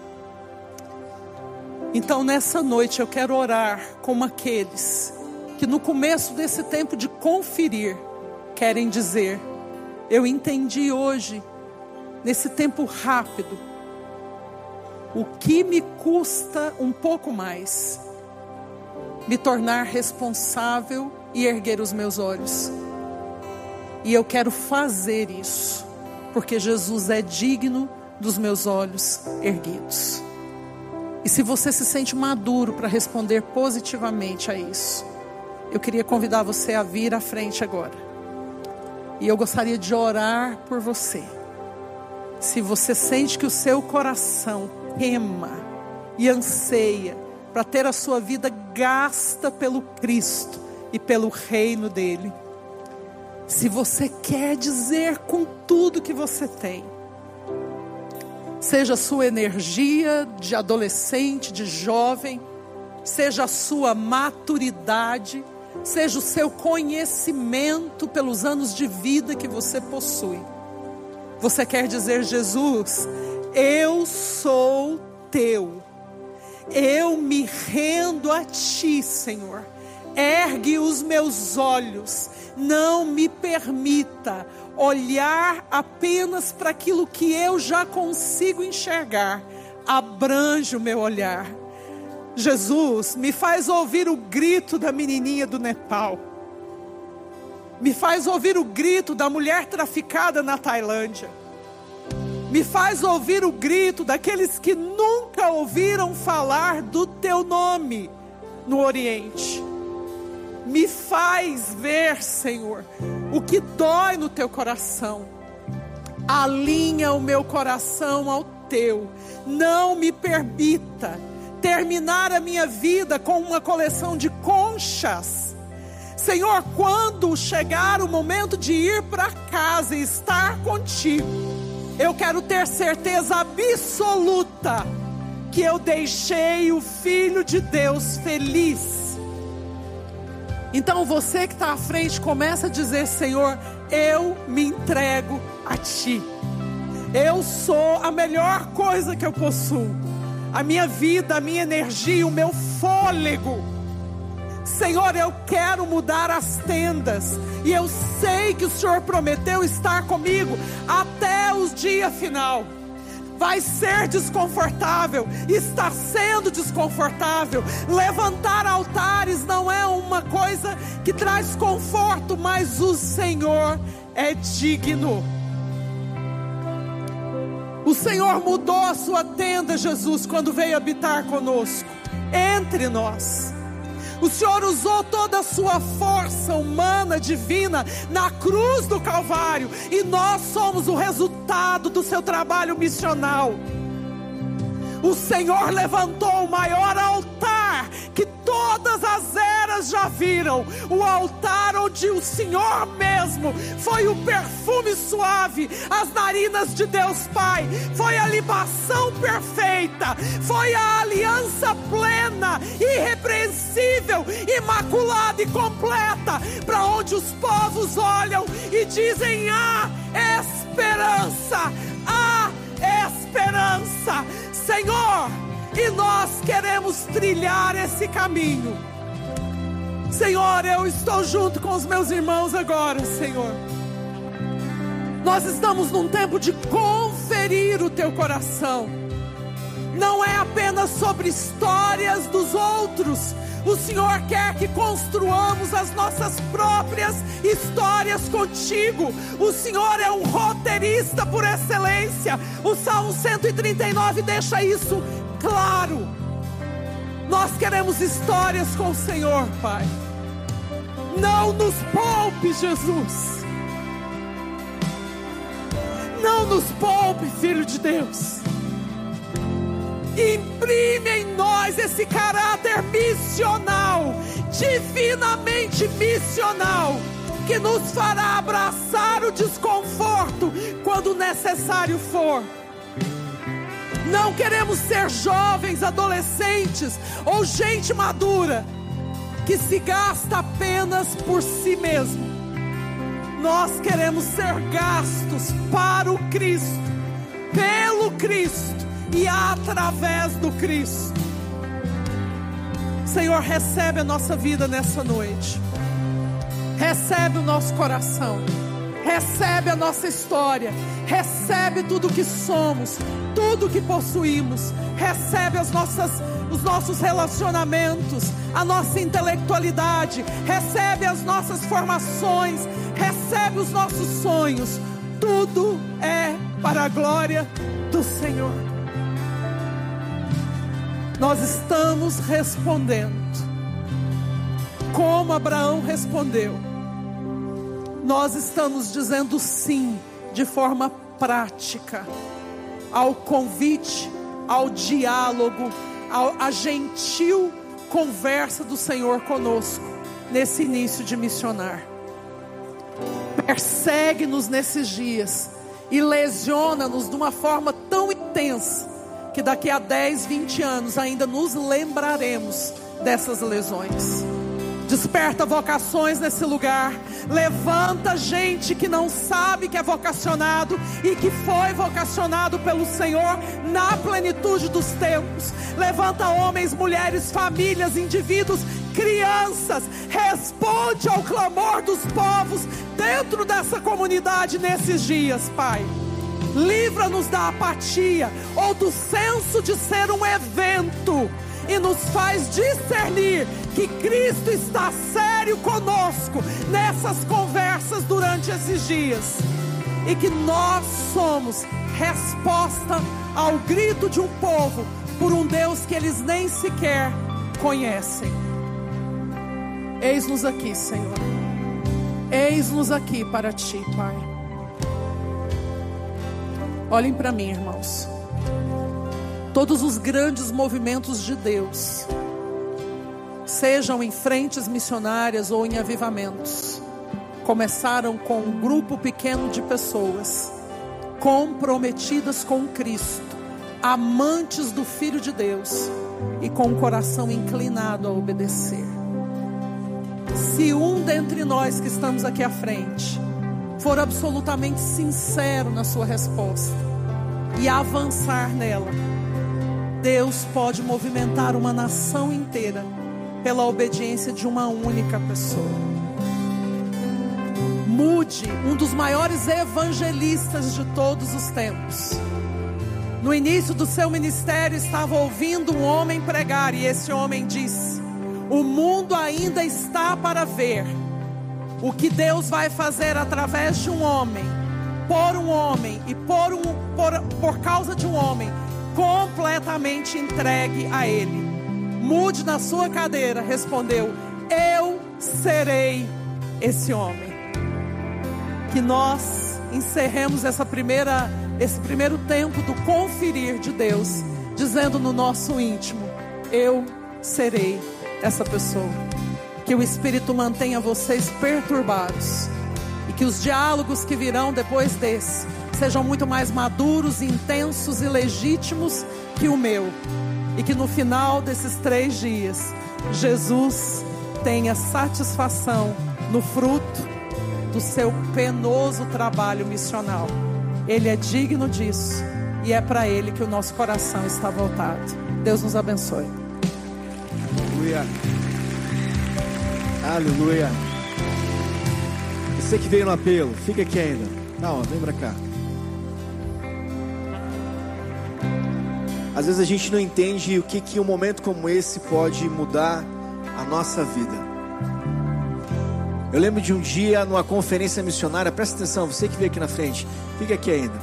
Então nessa noite eu quero orar como aqueles que no começo desse tempo de conferir, querem dizer, eu entendi hoje, nesse tempo rápido, o que me custa um pouco mais, me tornar responsável e erguer os meus olhos. E eu quero fazer isso, porque Jesus é digno dos meus olhos erguidos. E se você se sente maduro para responder positivamente a isso, eu queria convidar você a vir à frente agora. E eu gostaria de orar por você. Se você sente que o seu coração queima e anseia para ter a sua vida gasta pelo Cristo e pelo reino dele. Se você quer dizer com tudo que você tem, seja a sua energia de adolescente, de jovem, seja a sua maturidade, seja o seu conhecimento pelos anos de vida que você possui. Você quer dizer, Jesus, eu sou teu. Eu me rendo a ti, Senhor. Ergue os meus olhos, não me permita olhar apenas para aquilo que eu já consigo enxergar. Abrange o meu olhar. Jesus, me faz ouvir o grito da menininha do Nepal. Me faz ouvir o grito da mulher traficada na Tailândia. Me faz ouvir o grito daqueles que nunca ouviram falar do teu nome no Oriente. Me faz ver, Senhor, o que dói no teu coração. Alinha o meu coração ao teu. Não me permita terminar a minha vida com uma coleção de conchas. Senhor, quando chegar o momento de ir para casa e estar contigo, eu quero ter certeza absoluta que eu deixei o Filho de Deus feliz. Então você que está à frente, começa a dizer: Senhor, eu me entrego a Ti. Eu sou a melhor coisa que eu possuo. A minha vida, a minha energia, o meu fôlego. Senhor, eu quero mudar as tendas. E eu sei que o Senhor prometeu estar comigo até o dia final. Vai ser desconfortável, está sendo desconfortável. Levantar altares não é uma coisa que traz conforto, mas o Senhor é digno. O Senhor mudou a sua tenda, Jesus, quando veio habitar conosco, entre nós. O Senhor usou toda a sua força humana, divina, na cruz do Calvário. E nós somos o resultado do seu trabalho missional. O Senhor levantou o maior altar que todas as eras já viram. O altar onde o Senhor mesmo foi o perfume suave, as narinas de Deus Pai. Foi a libação perfeita. Foi a aliança plena, irrepreensível, imaculada e completa. Para onde os povos olham e dizem: há esperança, há esperança. Senhor, e nós queremos trilhar esse caminho. Senhor, eu estou junto com os meus irmãos agora, Senhor. Nós estamos num tempo de conferir o teu coração. Não é apenas sobre histórias dos outros. O Senhor quer que construamos as nossas próprias histórias contigo. O Senhor é um roteirista por excelência. O Salmo 139 deixa isso claro. Nós queremos histórias com o Senhor, Pai. Não nos poupe, Jesus. Não nos poupe, Filho de Deus. Imprime em nós esse caráter missional, divinamente missional, que nos fará abraçar o desconforto quando necessário for. Não queremos ser jovens, adolescentes ou gente madura que se gasta apenas por si mesmo. Nós queremos ser gastos para o Cristo, pelo Cristo e através do Cristo. Senhor, recebe a nossa vida nessa noite. Recebe o nosso coração. Recebe a nossa história. Recebe tudo que somos, tudo que possuímos. Recebe os nossos relacionamentos, a nossa intelectualidade. Recebe as nossas formações. Recebe os nossos sonhos. Tudo é para a glória do Senhor. Nós estamos respondendo como Abraão respondeu. Nós estamos dizendo sim de forma prática ao convite, ao diálogo, à gentil conversa do Senhor conosco nesse início de missionar. Persegue-nos nesses dias e lesiona-nos de uma forma tão intensa que daqui a 10, 20 anos ainda nos lembraremos dessas lesões. Desperta vocações nesse lugar. Levanta gente que não sabe que é vocacionado e que foi vocacionado pelo Senhor na plenitude dos tempos. Levanta homens, mulheres, famílias, indivíduos crianças. Responde ao clamor dos povos dentro dessa comunidade nesses dias, Pai. Livra-nos da apatia ou do senso de ser um evento e nos faz discernir que Cristo está sério conosco nessas conversas durante esses dias e que nós somos resposta ao grito de um povo por um Deus que eles nem sequer conhecem. Eis-nos aqui, Senhor. Eis-nos aqui para Ti, Pai. Olhem para mim, irmãos. Todos os grandes movimentos de Deus, sejam em frentes missionárias ou em avivamentos, começaram com um grupo pequeno de pessoas comprometidas com Cristo, amantes do Filho de Deus e com o coração inclinado a obedecer. Se um dentre nós que estamos aqui à frente for absolutamente sincero na sua resposta e avançar nela, Deus pode movimentar uma nação inteira pela obediência de uma única pessoa. Moody, um dos maiores evangelistas de todos os tempos, no início do seu ministério estava ouvindo um homem pregar e esse homem disse: o mundo ainda está para ver o que Deus vai fazer através de um homem, por um homem e por causa de um homem completamente entregue a Ele. Moody, na sua cadeira, respondeu: eu serei esse homem. Que nós encerremos esse primeiro tempo do conferir de Deus, dizendo no nosso íntimo: eu serei essa pessoa. Que o Espírito mantenha vocês perturbados e que os diálogos que virão depois desse sejam muito mais maduros, intensos e legítimos que o meu, e que no final desses 3 dias Jesus tenha satisfação no fruto do seu penoso trabalho missional. Ele é digno disso e é para Ele que o nosso coração está voltado. Deus nos abençoe. Aleluia. Aleluia. Você que veio no apelo, fica aqui ainda. Não, vem pra cá. Às vezes a gente não entende o que um momento como esse pode mudar a nossa vida. Eu lembro de um dia numa conferência missionária. Presta atenção, você que veio aqui na frente, fica aqui ainda.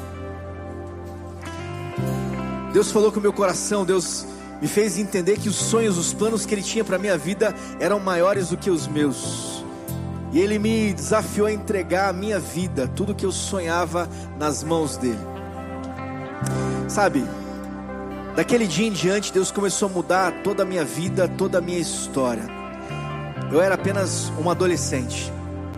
Deus falou com o meu coração. Deus me fez entender que os sonhos, os planos que Ele tinha para a minha vida eram maiores do que os meus. E Ele me desafiou a entregar a minha vida, tudo que eu sonhava, nas mãos dEle. Sabe, daquele dia em diante, Deus começou a mudar toda a minha vida, toda a minha história. Eu era apenas um adolescente.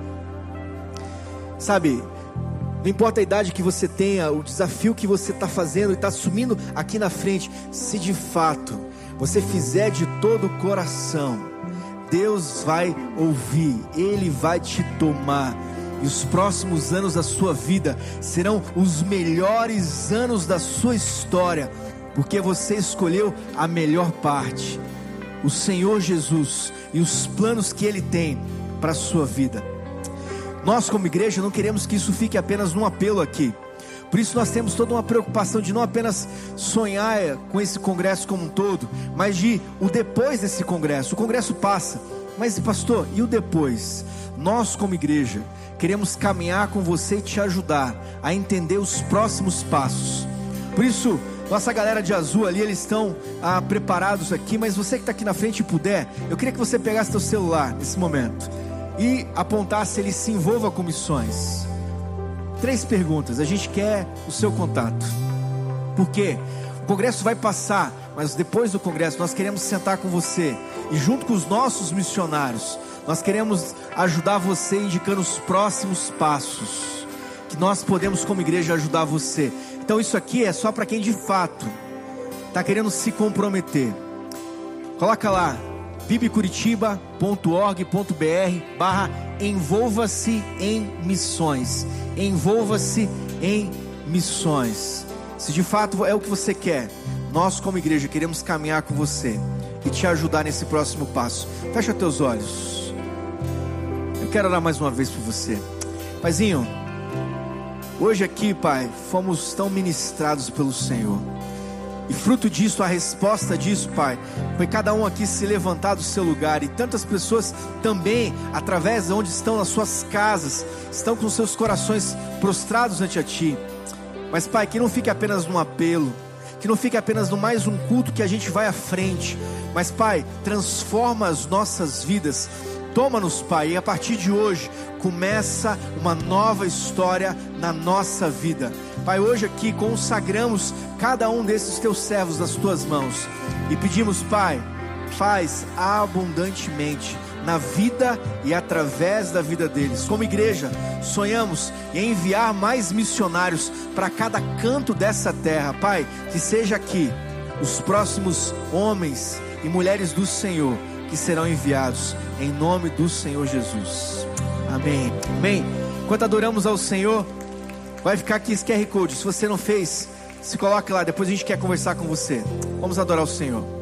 Sabe, não importa a idade que você tenha, o desafio que você está fazendo e está assumindo aqui na frente, se de fato você fizer de todo o coração, Deus vai ouvir, Ele vai te tomar. E os próximos anos da sua vida serão os melhores anos da sua história, porque você escolheu a melhor parte, o Senhor Jesus e os planos que Ele tem para a sua vida. Nós como igreja não queremos que isso fique apenas num apelo aqui. Por isso nós temos toda uma preocupação de não apenas sonhar com esse congresso como um todo, mas de o depois desse congresso. O congresso passa, mas pastor, e o depois? Nós como igreja queremos caminhar com você e te ajudar a entender os próximos passos. Por isso, nossa galera de azul ali, eles estão preparados aqui, mas você que está aqui na frente e puder, eu queria que você pegasse seu celular nesse momento e apontasse, ele se envolva com missões. 3 perguntas, a gente quer o seu contato. Por quê? O congresso vai passar, mas depois do congresso nós queremos sentar com você e junto com os nossos missionários, nós queremos ajudar você indicando os próximos passos que nós podemos como igreja ajudar você. Então isso aqui é só para quem de fato está querendo se comprometer. Coloca lá pibcuritiba.org.br/envolva-se em missões. Envolva-se em missões. Se de fato é o que você quer, nós como igreja queremos caminhar com você. e te ajudar nesse próximo passo. Fecha teus olhos. Eu quero orar mais uma vez por você. Paizinho, hoje aqui, Pai, fomos tão ministrados pelo Senhor. E fruto disso, a resposta disso, Pai, foi cada um aqui se levantar do seu lugar. E tantas pessoas também, através de onde estão nas suas casas, estão com seus corações prostrados ante a Ti. Mas, Pai, que não fique apenas num apelo, que não fique apenas no mais um culto que a gente vai à frente. Mas, Pai, transforma as nossas vidas. Toma-nos, Pai, e a partir de hoje começa uma nova história na nossa vida. Pai, hoje aqui consagramos cada um desses teus servos nas tuas mãos e pedimos, Pai, faz abundantemente na vida e através da vida deles. Como igreja, sonhamos em enviar mais missionários para cada canto dessa terra. Pai, que seja aqui os próximos homens e mulheres do Senhor que serão enviados, em nome do Senhor Jesus. Amém. Amém. Enquanto adoramos ao Senhor, vai ficar aqui esse QR Code. Se você não fez, se coloque lá, depois a gente quer conversar com você. Vamos adorar o Senhor.